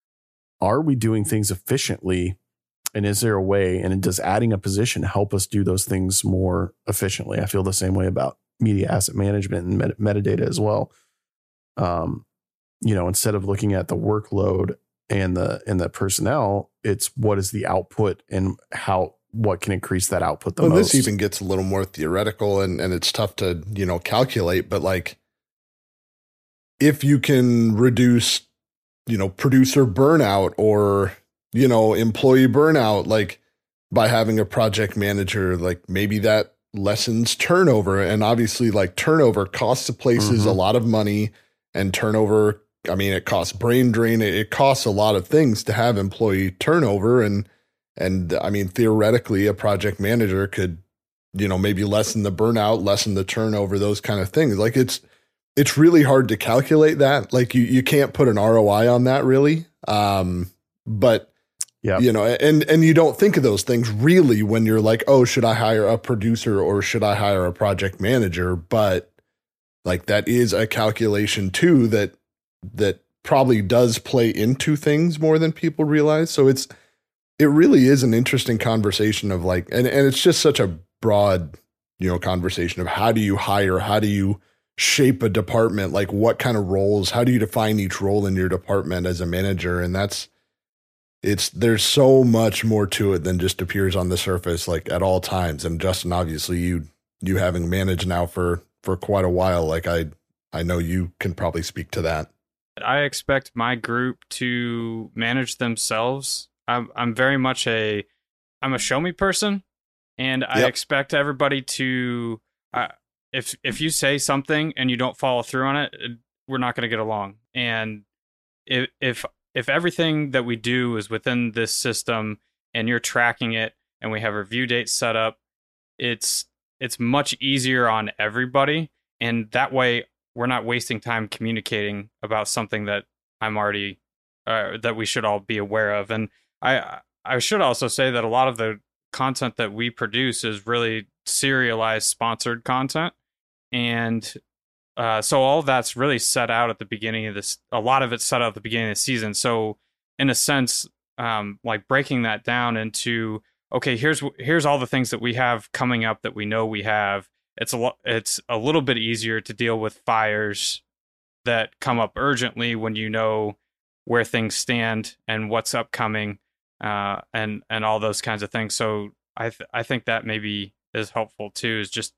are we doing things efficiently? And is there a way, and does adding a position help us do those things more efficiently? I feel the same way about media asset management and met- metadata as well. Um, you know, instead of looking at the workload and the and the personnel, it's what is the output and how what can increase that output the well, most. This even gets a little more theoretical, and, and it's tough to, you know, calculate, but like if you can reduce, you know, producer burnout or, you know, employee burnout, like by having a project manager, like maybe that lessens turnover. And obviously, like, turnover costs the places Mm-hmm. a lot of money, and turnover, I mean, it costs brain drain. It, it costs a lot of things to have employee turnover. And, and I mean, theoretically, a project manager could, you know, maybe lessen the burnout, lessen the turnover, those kind of things. Like, it's, it's really hard to calculate that. Like, you, you can't put an R O I on that, really. Um, but Yeah. you know, and, and you don't think of those things really when you're like, oh, should I hire a producer or should I hire a project manager? But like, that is a calculation too, that, that probably does play into things more than people realize. So it's, it really is an interesting conversation of like, and, and it's just such a broad, you know, conversation of how do you hire? How do you shape a department? Like, what kind of roles, how do you define each role in your department as a manager? And that's, it's, there's so much more to it than just appears on the surface, like, at all times. And Justin, obviously you, you having managed now for, for quite a while, like I, I know you can probably speak to that. I expect my group to manage themselves. I'm, I'm very much a, I'm a show me person, and I Yep. expect everybody to, uh, if, if you say something and you don't follow through on it, it- we're not going to get along. And if, if, if everything that we do is within this system and you're tracking it and we have review dates set up, it's it's much easier on everybody. And that way we're not wasting time communicating about something that I'm already, uh, that we should all be aware of. And I I should also say that a lot of the content that we produce is really serialized sponsored content. And Uh, so all that's really set out at the beginning of this. A lot of it's set out at the beginning of the season. So in a sense, um, like breaking that down into, okay, here's here's all the things that we have coming up that we know we have. It's a lo- it's a little bit easier to deal with fires that come up urgently when you know where things stand and what's upcoming, uh, and and all those kinds of things. So I th- I think that maybe is helpful too. Is just,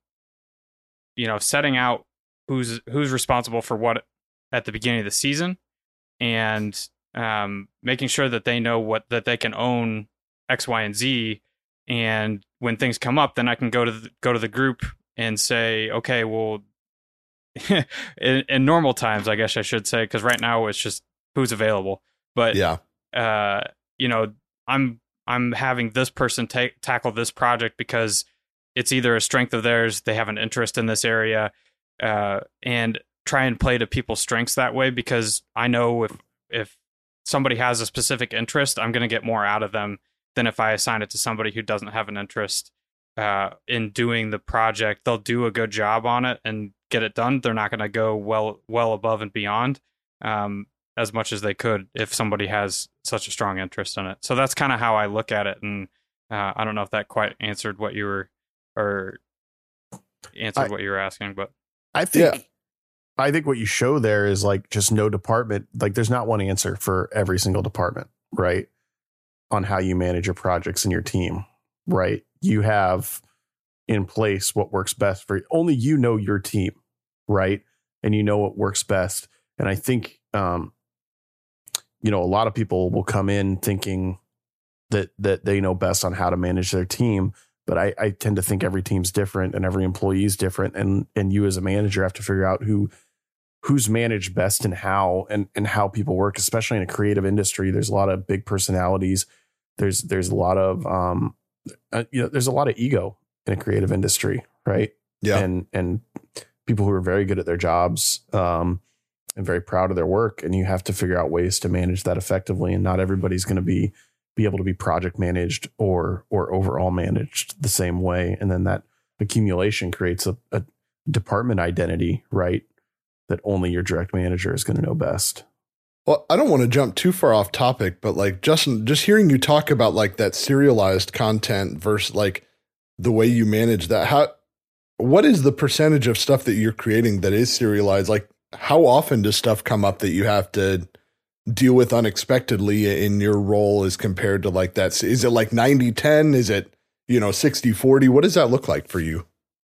you know, setting out who's who's responsible for what at the beginning of the season, and um, making sure that they know what that they can own X, Y, and Z. And when things come up, then I can go to the, go to the group and say, okay, well, in, in normal times, I guess I should say, because right now it's just who's available. But Yeah. uh, you know, I'm I'm having this person take tackle this project because it's either a strength of theirs, they have an interest in this area. Uh, and try and play to people's strengths that way, because I know if if somebody has a specific interest, I'm going to get more out of them than if I assign it to somebody who doesn't have an interest uh, in doing the project. They'll do a good job on it and get it done. They're not going to go well well above and beyond um, as much as they could if somebody has such a strong interest in it. So that's kind of how I look at it. And uh, I don't know if that quite answered what you were or answered I, what you were asking, but. I think Yeah. I think what you show there is like just no department, like there's not one answer for every single department, right? On how you manage your projects and your team, right? You have in place what works best for you. Only you know your team, right? And you know what works best. And I think, um, you know, a lot of people will come in thinking that that they know best on how to manage their team. But I, I tend to think every team's different and every employee is different. And and you as a manager have to figure out who who's managed best and how and, and how people work, especially in a creative industry. There's a lot of big personalities. There's there's a lot of um uh, you know, there's a lot of ego in a creative industry, right? Yeah. And and people who are very good at their jobs um and very proud of their work. And you have to figure out ways to manage that effectively. And not everybody's going to be be able to be project managed or or overall managed the same way. And then that accumulation creates a, a department identity, right? That only your direct manager is going to know best. Well, I don't want to jump too far off topic, but like Justin, just hearing you talk about like that serialized content versus like the way you manage that, how, what is the percentage of stuff that you're creating that is serialized? Like, how often does stuff come up that you have to deal with unexpectedly in your role as compared to like that? Is it like ninety ten? Is it, you know, sixty forty? What does that look like for you?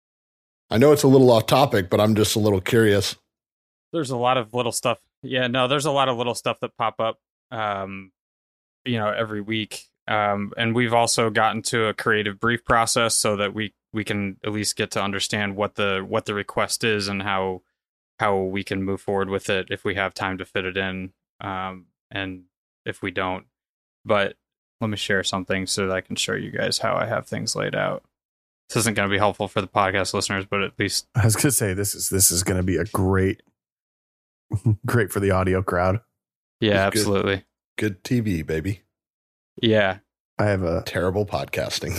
I know it's a little off topic, but I'm just a little curious. There's a lot of little stuff. Yeah, no, there's a lot of little stuff that pop up, um, you know, every week. Um, and we've also gotten to a creative brief process so that we we can at least get to understand what the what the request is and how how we can move forward with it if we have time to fit it in, um, and if we don't. But let me share something so that I can show you guys how I have things laid out. This isn't going to be helpful for the podcast listeners, but at least I was going to say this is this is going to be a great, great for the audio crowd. yeah, It's good. absolutely, Good T V, baby. yeah. I have a Terrible podcasting.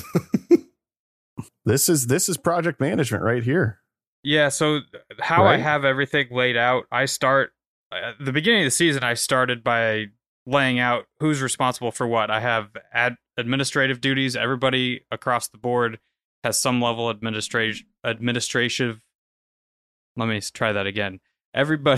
this is this is project management right here. Yeah, so how I Right. have everything laid out, I start at the beginning of the season. I started by laying out who's responsible for what. I have ad, administrative duties. Everybody across the board has some level of administration administrative. Let me try that again. Everybody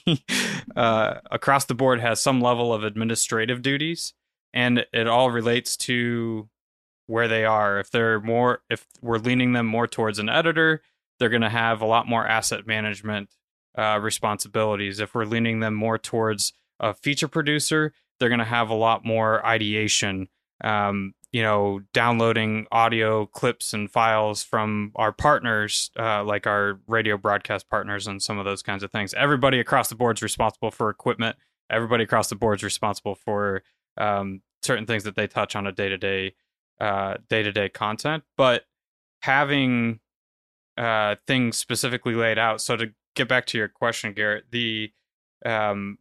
uh, across the board has some level of administrative duties, and it all relates to where they are. If they're more, if we're leaning them more towards an editor, they're going to have a lot more asset management uh, responsibilities. If we're leaning them more towards a feature producer, they're going to have a lot more ideation, um, you know, downloading audio clips and files from our partners, uh, like our radio broadcast partners and some of those kinds of things. Everybody across the board is responsible for equipment. Everybody across the board is responsible for um, certain things that they touch on a day-to-day, uh, day-to-day content. But having uh, things specifically laid out. So to get back to your question, Garrett, the um,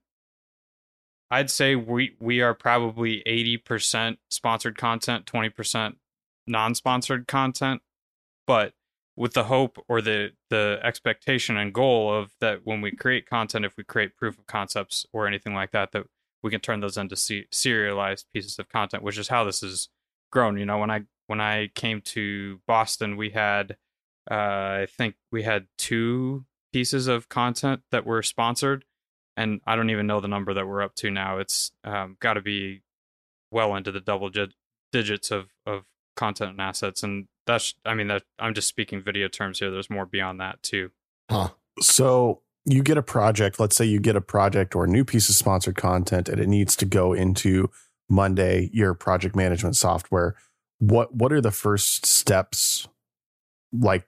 I'd say we we are probably eighty percent sponsored content, twenty percent non-sponsored content, but with the hope or the the expectation and goal of that when we create content, if we create proof of concepts or anything like that, that we can turn those into se- serialized pieces of content, which is how this has grown. You know, when I when I came to Boston, we had uh, I think we had two pieces of content that were sponsored, and I don't even know the number that we're up to now. It's um, got to be well into the double dig- digits of of content and assets, and that's I mean that I'm just speaking video terms here. There's more beyond that too. Huh. So you get a project. Let's say you get a project or a new piece of sponsored content, and it needs to go into Monday, your project management software. What what are the first steps? Like,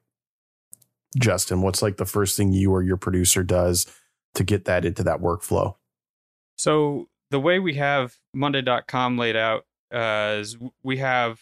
Justin, what's like the first thing you or your producer does to get that into that workflow? So the way we have Monday dot com laid out uh, is we have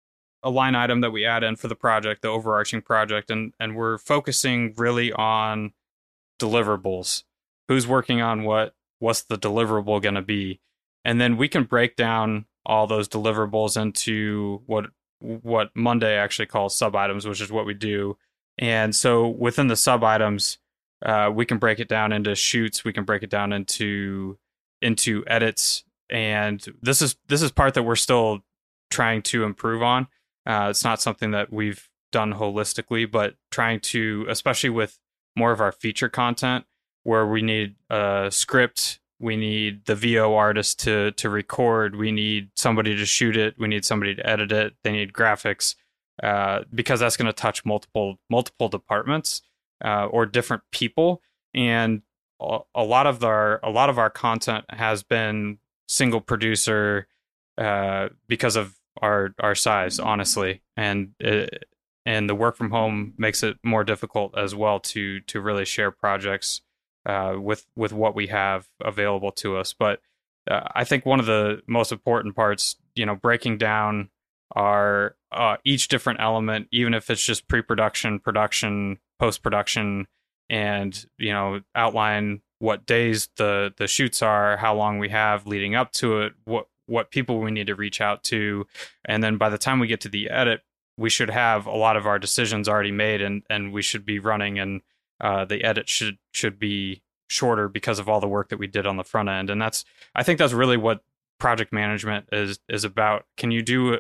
a line item that we add in for the project, the overarching project, and and we're focusing really on deliverables. Who's working on what? What's the deliverable going to be? And then we can break down all those deliverables into what what Monday actually calls sub items, which is what we do. And so within the sub items, uh, we can break it down into shoots. We can break it down into into edits. And this is this is part that we're still trying to improve on. Uh, it's not something that we've done holistically, but trying to, especially with more of our feature content, where we need a script, we need the V O artist to to record, we need somebody to shoot it, we need somebody to edit it, they need graphics, uh, because that's going to touch multiple multiple departments uh, or different people, and a, a lot of our a lot of our content has been single producer uh, because of our our size, honestly, and it, and the work from home makes it more difficult as well to to really share projects uh, with with what we have available to us. But uh, I think one of the most important parts, you know, breaking down our uh, each different element, even if it's just pre-production, production, post-production, and you know, outline what days the the shoots are, how long we have leading up to it, what what people we need to reach out to, and then by the time we get to the edit, we should have a lot of our decisions already made, and and we should be running, and uh, the edit should should be shorter because of all the work that we did on the front end. And that's I think that's really what project management is is about. Can you do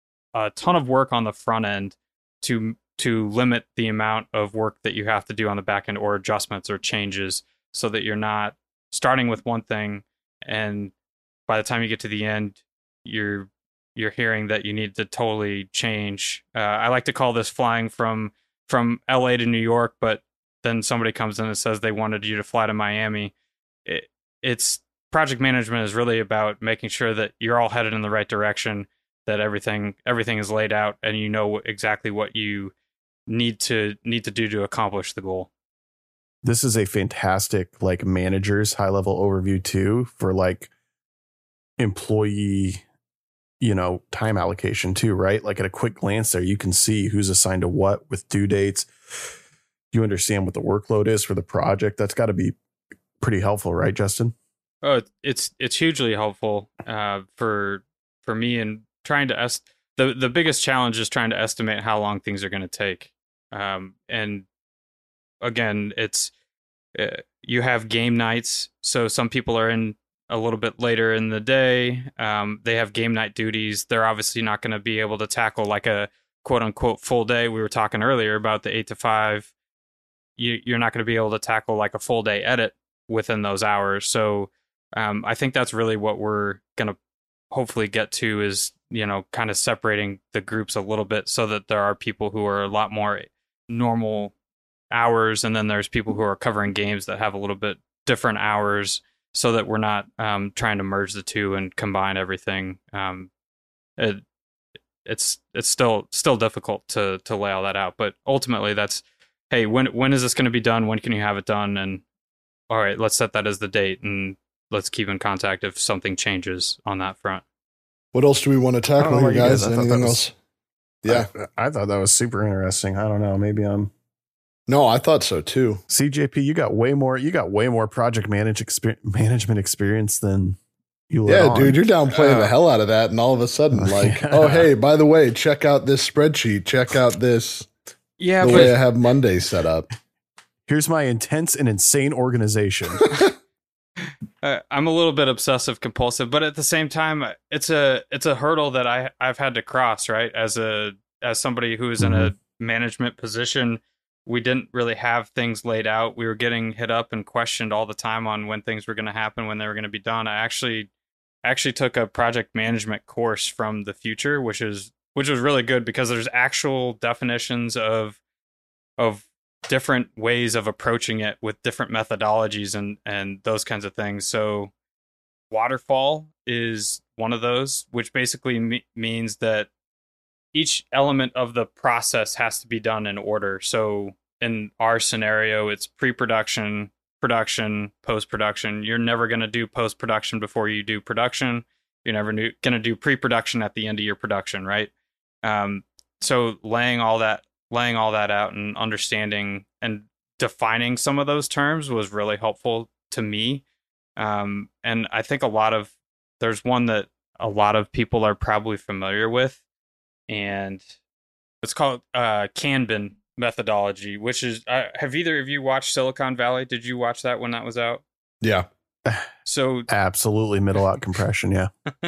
a ton of work on the front end to to limit the amount of work that you have to do on the back end, or adjustments or changes, so that you're not starting with one thing and by the time you get to the end, you're you're hearing that you need to totally change. Uh, I like to call this flying from from L A to New York, but then somebody comes in and says they wanted you to fly to Miami. It, it's project management is really about making sure that you're all headed in the right direction. that everything everything is laid out and you know exactly what you need to need to do to accomplish the goal. This is a fantastic like manager's high level overview too for like employee, you know, time allocation too, right? Like at a quick glance there, you can see who's assigned to what with due dates. You understand what the workload is for the project. That's got to be pretty helpful, right, Justin? Oh, it's it's hugely helpful uh, for for me in trying to est- the the biggest challenge is trying to estimate how long things are going to take. Um, and again, it's uh, you have game nights, so some people are in a little bit later in the day. Um, they have game night duties. They're obviously not going to be able to tackle like a quote unquote full day. We were talking earlier about the eight to five. You, you're not going to be able to tackle like a full day edit within those hours. So um, I think that's really what we're going to hopefully get to is, you know, kind of separating the groups a little bit so that there are people who are a lot more normal hours. And then there's people who are covering games that have a little bit different hours so that we're not um, trying to merge the two and combine everything. Um, it, it's it's still still difficult to to lay all that out. But ultimately that's, hey, when when is this going to be done? When can you have it done? And all right, let's set that as the date and let's keep in contact if something changes on that front. What else do we want to tackle here, guys? guys. Anything was, else? Yeah. I, I thought that was super interesting. I don't know. Maybe I'm. No, I thought so too. C J P, you got way more. You got way more project manage exper- management experience than you. Yeah, on. dude, you're downplaying Uh, the hell out of that, and all of a sudden, like, yeah. oh, hey, by the way, check out this spreadsheet. Check out this. Yeah, the but way I have Monday set up. Here's my intense and insane organization. uh, I'm a little bit obsessive compulsive, but at the same time, it's a it's a hurdle that I I've had to cross, right? As a as somebody who is in a management position, we didn't really have things laid out. We were getting hit up and questioned all the time on when things were going to happen, when they were going to be done. I actually actually took a project management course from the future, which is which was really good because there's actual definitions of of different ways of approaching it with different methodologies and and those kinds of things. So waterfall is one of those, which basically me- means that each element of the process has to be done in order. So in our scenario, it's pre-production, production, post-production. You're never going to do post-production before you do production. You're never going to do pre-production at the end of your production, right? Um, so laying all that laying all that out and understanding and defining some of those terms was really helpful to me. Um, and I think a lot of there's one that a lot of people are probably familiar with, and it's called uh, Kanban methodology, which is, uh, have either of you watched Silicon Valley? Did you watch that when that was out? Yeah. So Absolutely middle out compression. Yeah.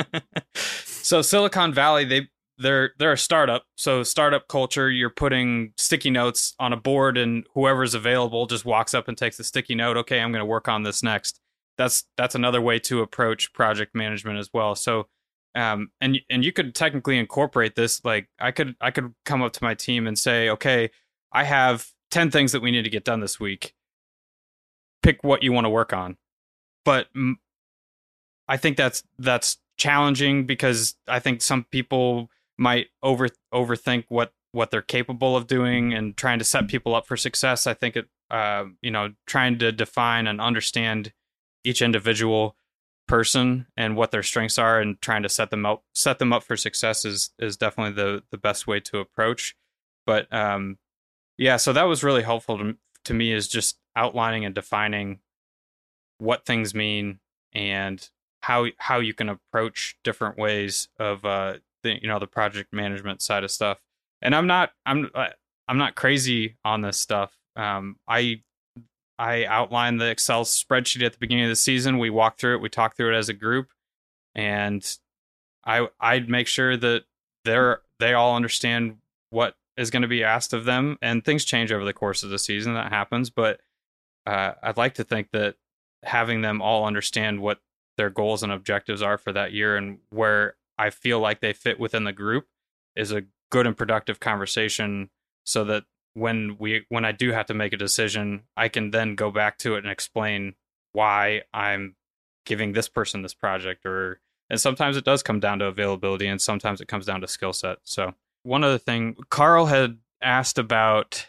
so Silicon Valley, they they're they're a startup. So startup culture, you're putting sticky notes on a board and whoever's available just walks up and takes a sticky note. Okay, I'm going to work on this next. That's that's another way to approach project management as well. So Um, and and you could technically incorporate this. Like I could I could come up to my team and say, okay, I have ten things that we need to get done this week. Pick what you want to work on. But m- I think that's that's challenging because I think some people might over overthink what what they're capable of doing and trying to set people up for success. I think it, uh, you know, trying to define and understand each individual person and what their strengths are and trying to set them up set them up for success is is definitely the the best way to approach. But um yeah, so that was really helpful to, to me, is just outlining and defining what things mean and how how you can approach different ways of uh the you know the project management side of stuff. And I'm not I'm I'm not crazy on this stuff. um I I outlined the Excel spreadsheet at the beginning of the season. We walked through it. We talked through it as a group, and I I'd make sure that they're they all understand what is going to be asked of them. And things change over the course of the season. That happens, but uh, I'd like to think that having them all understand what their goals and objectives are for that year and where I feel like they fit within the group is a good and productive conversation, so that when we when I do have to make a decision, I can then go back to it and explain why I'm giving this person this project or And sometimes it does come down to availability, and sometimes it comes down to skill set. So one other thing, Carl had asked about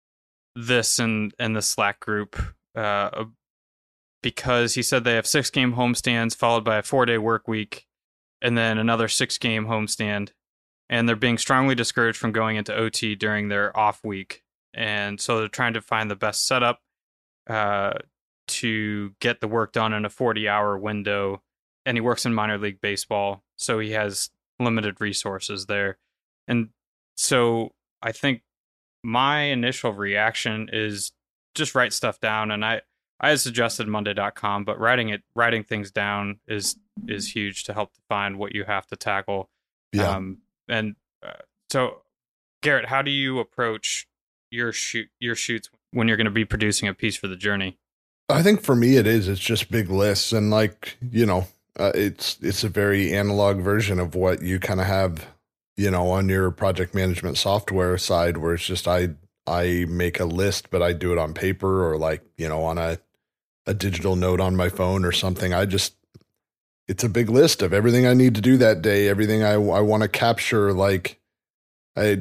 this in, in the Slack group, uh, because he said they have six game homestands followed by a four day work week and then another six game homestand. And they're being strongly discouraged from going into O T during their off week. And so they're trying to find the best setup uh, to get the work done in a forty hour window. And he works in minor league baseball, so he has limited resources there. And so I think my initial reaction is just write stuff down. And I, I had suggested Monday dot com, but writing it, writing things down is is huge to help define what you have to tackle. Yeah. Um, and uh, so, Garrett, how do you approach your shoot your shoots when you're going to be producing a piece for the Journey? I think for me, it is. It's just big lists, and like you know, uh, it's it's a very analog version of what you kind of have, you know, on your project management software side, where it's just I I make a list, but I do it on paper or like you know on a a digital note on my phone or something. I just, it's a big list of everything I need to do that day, everything I, I want to capture. Like I,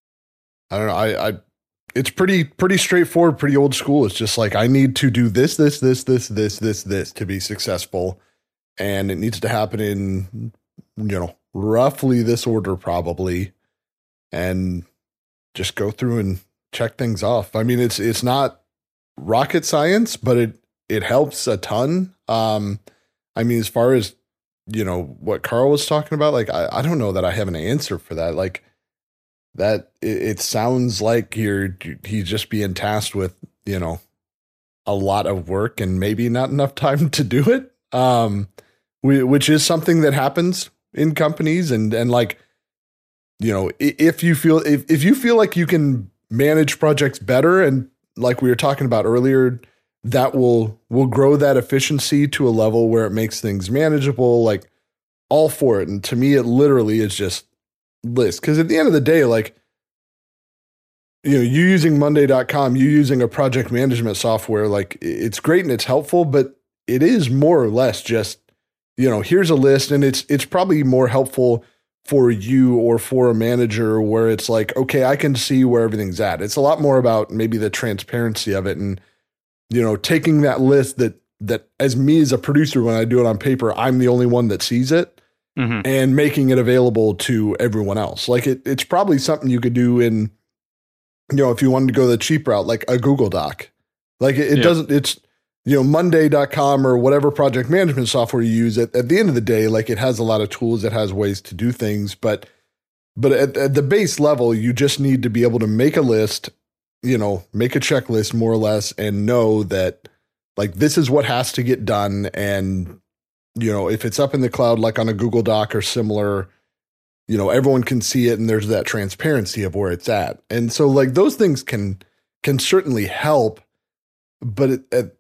I don't know. I, I, it's pretty, pretty straightforward, pretty old school. It's just like, I need to do this, this, this, this, this, this, this to be successful. And it needs to happen in, you know, roughly this order probably. And just go through and check things off. I mean, it's, it's not rocket science, but it, it helps a ton. Um, I mean, as far as, you know, what Carl was talking about, like, I, I don't know that I have an answer for that. Like that, it, it sounds like you're, he's just being tasked with, you know, a lot of work and maybe not enough time to do it. Um, we, which is something that happens in companies. And, and like, you know, if you feel, if, if you feel like you can manage projects better, and like we were talking about earlier, that will will grow that efficiency to a level where it makes things manageable, like all for it. And to me, it literally is just list. Because at the end of the day, like, you know, you using Monday dot com, you using a project management software, like it's great and it's helpful, but it is more or less just, you know, here's a list, and it's it's probably more helpful for you or for a manager where it's like, okay, I can see where everything's at. It's a lot more about maybe the transparency of it, and you know, taking that list that, that as me as a producer, when I do it on paper, I'm the only one that sees it, mm-hmm. and making it available to everyone else. Like it, it's probably something you could do in, you know, if you wanted to go the cheap route, like a Google Doc, like it, it yeah. doesn't, it's, you know, Monday dot com or whatever project management software you use, at, at the end of the day, like it has a lot of tools, it has ways to do things, but, but at, at the base level, you just need to be able to make a list, you know, make a checklist more or less, and know that like, this is what has to get done. And, you know, if it's up in the cloud, like on a Google Doc or similar, you know, everyone can see it, and there's that transparency of where it's at. And so like those things can, can certainly help, but it, at,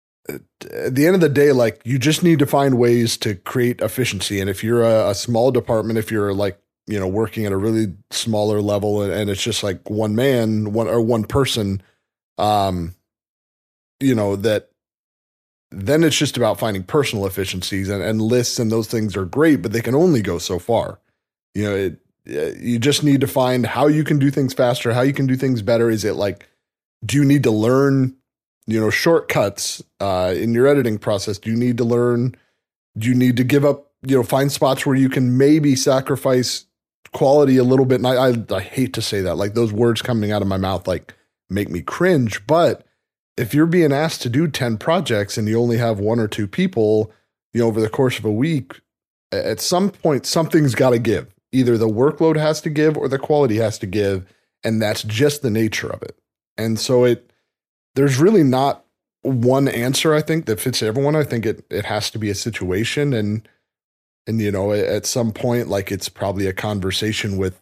at the end of the day, like you just need to find ways to create efficiency. And if you're a, a small department, if you're like, you know, working at a really smaller level, and, and it's just like one man, one or one person, um, you know, that then it's just about finding personal efficiencies, and, and lists and those things are great, but they can only go so far. You know, it, you just need to find how you can do things faster, how you can do things better. Is it like, do you need to learn, you know, shortcuts uh, in your editing process? Do you need to learn, do you need to give up, you know, find spots where you can maybe sacrifice quality a little bit? And I, I, I hate to say that, like those words coming out of my mouth, like make me cringe. But if you're being asked to do ten projects and you only have one or two people, you know, over the course of a week, at some point, something's got to give. Either the workload has to give or the quality has to give. And that's just the nature of it. And so it, there's really not one answer, I think, that fits everyone. I think it, it has to be a situation. And, and, you know, at some point, like it's probably a conversation with,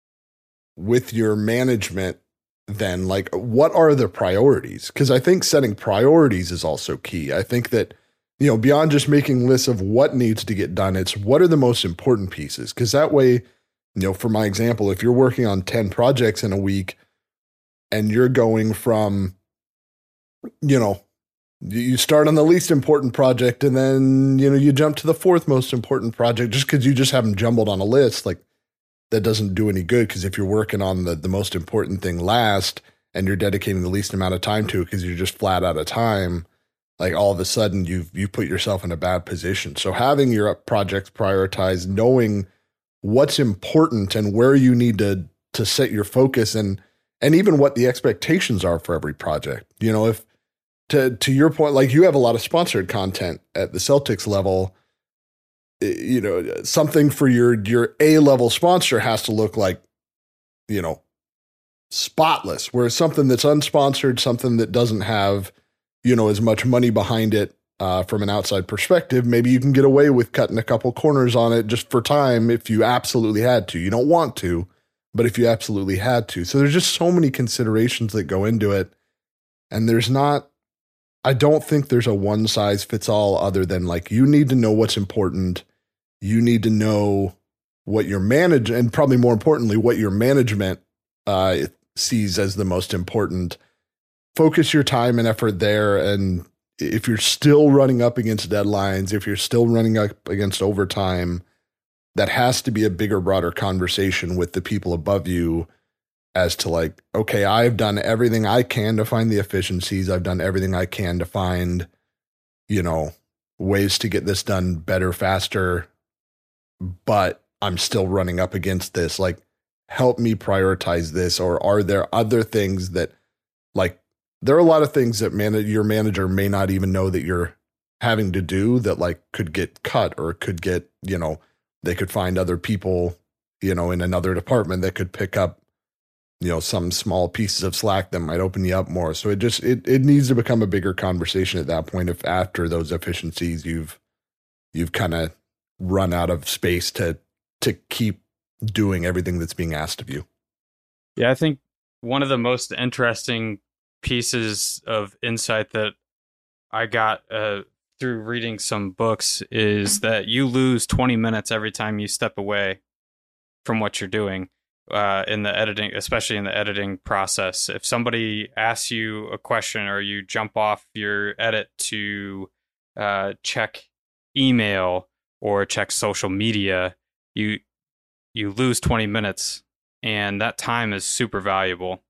with your management, then like, what are the priorities? Because I think setting priorities is also key. I think that, you know, beyond just making lists of what needs to get done, it's what are the most important pieces? Because that way, you know, for my example, if you're working on ten projects in a week and you're going from, you know, you you start on the least important project and then, you know, you jump to the fourth most important project just because you just have them jumbled on a list. Like that doesn't do any good, because if you're working on the, the most important thing last and you're dedicating the least amount of time to it because you're just flat out of time, like all of a sudden you've, you put yourself in a bad position. So having your projects prioritized, knowing what's important and where you need to, to set your focus, and, and even what the expectations are for every project. You know, if, To to your point, like you have a lot of sponsored content at the Celtics level, you know, something for your your A level sponsor has to look like, you know, spotless. Whereas something that's unsponsored, something that doesn't have, you know, as much money behind it uh, from an outside perspective, maybe you can get away with cutting a couple corners on it just for time if you absolutely had to. You don't want to, but if you absolutely had to. So there's just so many considerations that go into it, and there's not. I don't think there's a one size fits all, other than like, you need to know what's important. You need to know what your manage, and probably more importantly, what your management uh, sees as the most important. Focus your time and effort there. And if you're still running up against deadlines, if you're still running up against overtime, that has to be a bigger, broader conversation with the people above you, as to like, okay, I've done everything I can to find the efficiencies. I've done everything I can to find, you know, ways to get this done better, faster, but I'm still running up against this. Like, help me prioritize this. Or are there other things that, like, there are a lot of things that man- your manager may not even know that you're having to do that, like, could get cut, or could get, you know, they could find other people, you know, in another department that could pick up, you know, some small pieces of slack that might open you up more. So it just, it, it needs to become a bigger conversation at that point. If after those efficiencies, you've, you've kind of run out of space to, to keep doing everything that's being asked of you. Yeah. I think one of the most interesting pieces of insight that I got uh, through reading some books is that you lose twenty minutes every time you step away from what you're doing. Uh, in the editing, especially in the editing process. If somebody asks you a question, or you jump off your edit to uh, check email or check social media, you you lose twenty minutes, and that time is super valuable.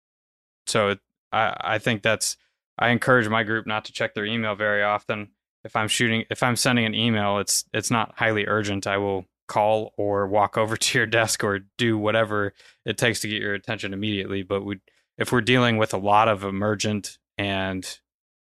So it, I I think that's, I encourage my group not to check their email very often. If I'm shooting, if I'm sending an email, it's it's not highly urgent. I will call or walk over to your desk or do whatever it takes to get your attention immediately. But we, if we're dealing with a lot of emergent and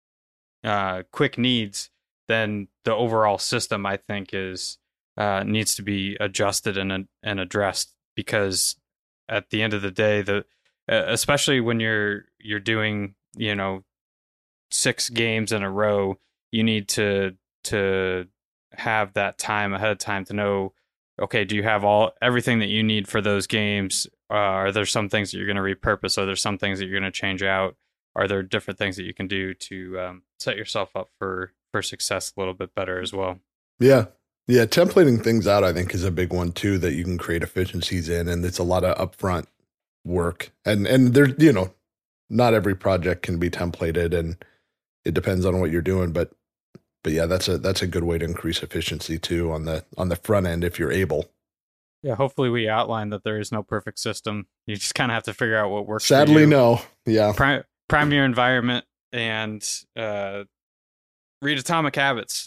uh, quick needs, then the overall system, I think, is uh, needs to be adjusted and and addressed, because at the end of the day, the uh, especially when you're you're doing, you know, six games in a row, you need to to have that time ahead of time to know, okay, do you have all everything that you need for those games? Uh, are there some things that you're going to repurpose? Are there some things that you're going to change out? Are there different things that you can do to um, set yourself up for for success a little bit better as well? Yeah. Yeah. Templating things out, I think, is a big one too, that you can create efficiencies in. And it's a lot of upfront work. And, and there, you know, not every project can be templated, and it depends on what you're doing, but But yeah, that's a that's a good way to increase efficiency too on the on the front end if you're able. Yeah, hopefully we outlined that there is no perfect system. You just kind of have to figure out what works. Sadly, for you. no. Yeah. Prime, prime your environment and uh, read Atomic Habits.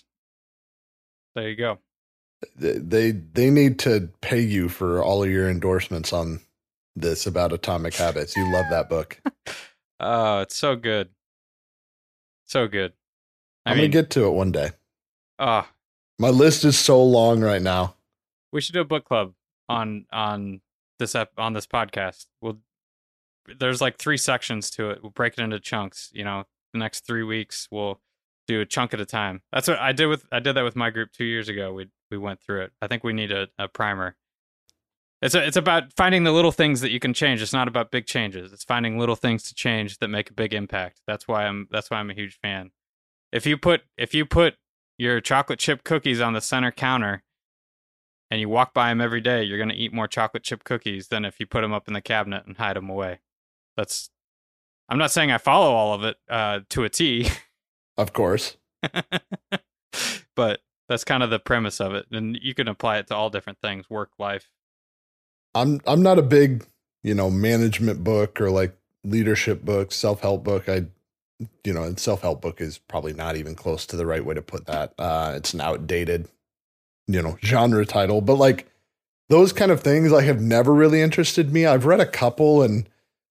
There you go. They they need to pay you for all of your endorsements on this about Atomic Habits. You love that book. Oh, it's so good. So good. I I'm mean, gonna get to it one day. Ah, My list is so long right now. we should do a book club on on this ep- on this podcast. We'll there's like three sections to it. We'll break it into chunks. You know, the next three weeks we'll do a chunk at a time. That's what I did with I did that with my group two years ago. We we went through it. I think we need a, a primer. It's a, it's about finding the little things that you can change. It's not about big changes. It's finding little things to change that make a big impact. That's why I'm that's why I'm a huge fan. If you put if you put your chocolate chip cookies on the center counter and you walk by them every day, you're going to eat more chocolate chip cookies than if you put them up in the cabinet and hide them away. That's I'm not saying I follow all of it uh, to a T, Of course. But that's kind of the premise of it. And you can apply it to all different things, work, life. I'm I'm not a big, you know, management book or like leadership book, self-help book. I, you know, and self-help book is probably not even close to the right way to put that. Uh, it's an outdated, you know, genre title, but like those kind of things like have never really interested me. I've read a couple and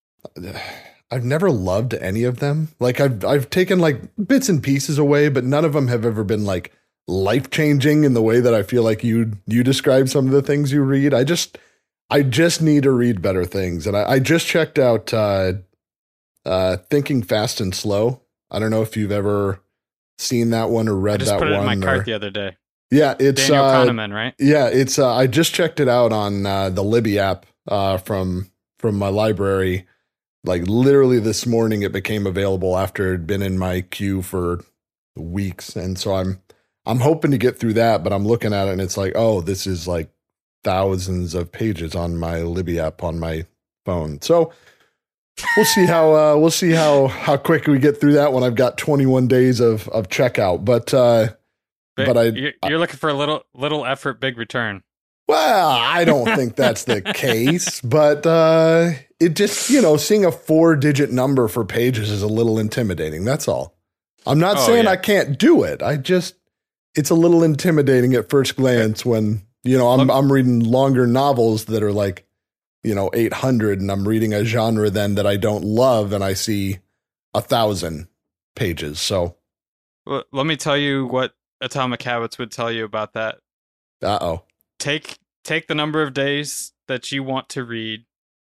I've never loved any of them. Like I've, I've taken like bits and pieces away, but none of them have ever been like life-changing in the way that I feel like you, you describe some of the things you read. I just, I just need to read better things. And I, I just checked out uh, uh, Thinking Fast and Slow. I don't know if you've ever seen that one or read I just that put it one. in my cart or, the other day. Yeah, it's Daniel uh, Kahneman, right? Yeah, it's. Uh, I just checked it out on uh, the Libby app uh, from from my library. Like literally this morning, it became available after it had been in my queue for weeks, and so I'm I'm hoping to get through that. But I'm looking at it, and it's like, oh, this is like thousands of pages on my Libby app on my phone. So we'll see how uh, we'll see how how quick we get through that when I've got twenty-one days of of checkout. But uh, But, but I you're, you're looking for a little little effort, big return. well, I don't think that's the case, but uh, it just, you know, seeing a four digit number for pages is a little intimidating. That's all. I'm not Oh, saying yeah. I can't do it. I just, it's a little intimidating at first glance when, you know, I'm, I'm reading longer novels that are like, you know, eight hundred and I'm reading a genre then that I don't love and I see a thousand pages. So, Well, let me tell you what Atomic Habits would tell you about that. uh-oh. Take take the number of days that you want to read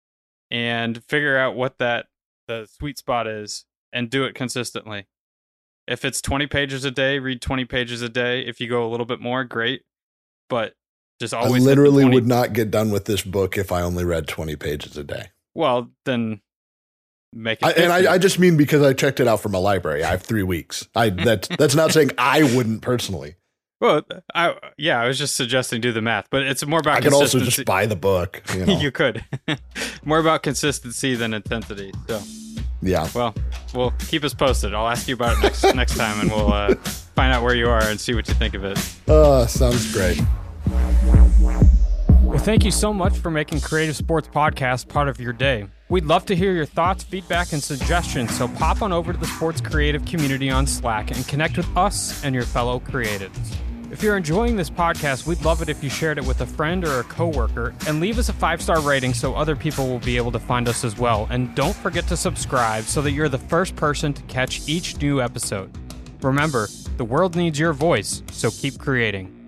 and figure out what that the sweet spot is and do it consistently. If it's twenty pages a day, read twenty pages a day. If you go a little bit more, great. But just always I hit the literally twenty would not get done with this book if I only read twenty pages a day. Well, then make it I, and fifty. I, I just mean because I checked it out from a library. I have three weeks. I that that's not saying I wouldn't personally. Well, I yeah, I was just suggesting do the math, but it's more about I could also consistency. just buy the book. You know? You could. More about consistency than intensity. So, Yeah. well, we'll keep us posted. I'll ask you about it next next time, and we'll uh, find out where you are and see what you think of it. Uh, sounds great. Well, thank you so much for making Creative Sports Podcast part of your day. We'd love to hear your thoughts, feedback, and suggestions, so pop on over to the Sports Creative community on Slack and connect with us and your fellow creatives. If you're enjoying this podcast, we'd love it if you shared it with a friend or a coworker, and leave us a five-star rating so other people will be able to find us as well. And don't forget to subscribe so that you're the first person to catch each new episode. Remember, the world needs your voice, so keep creating.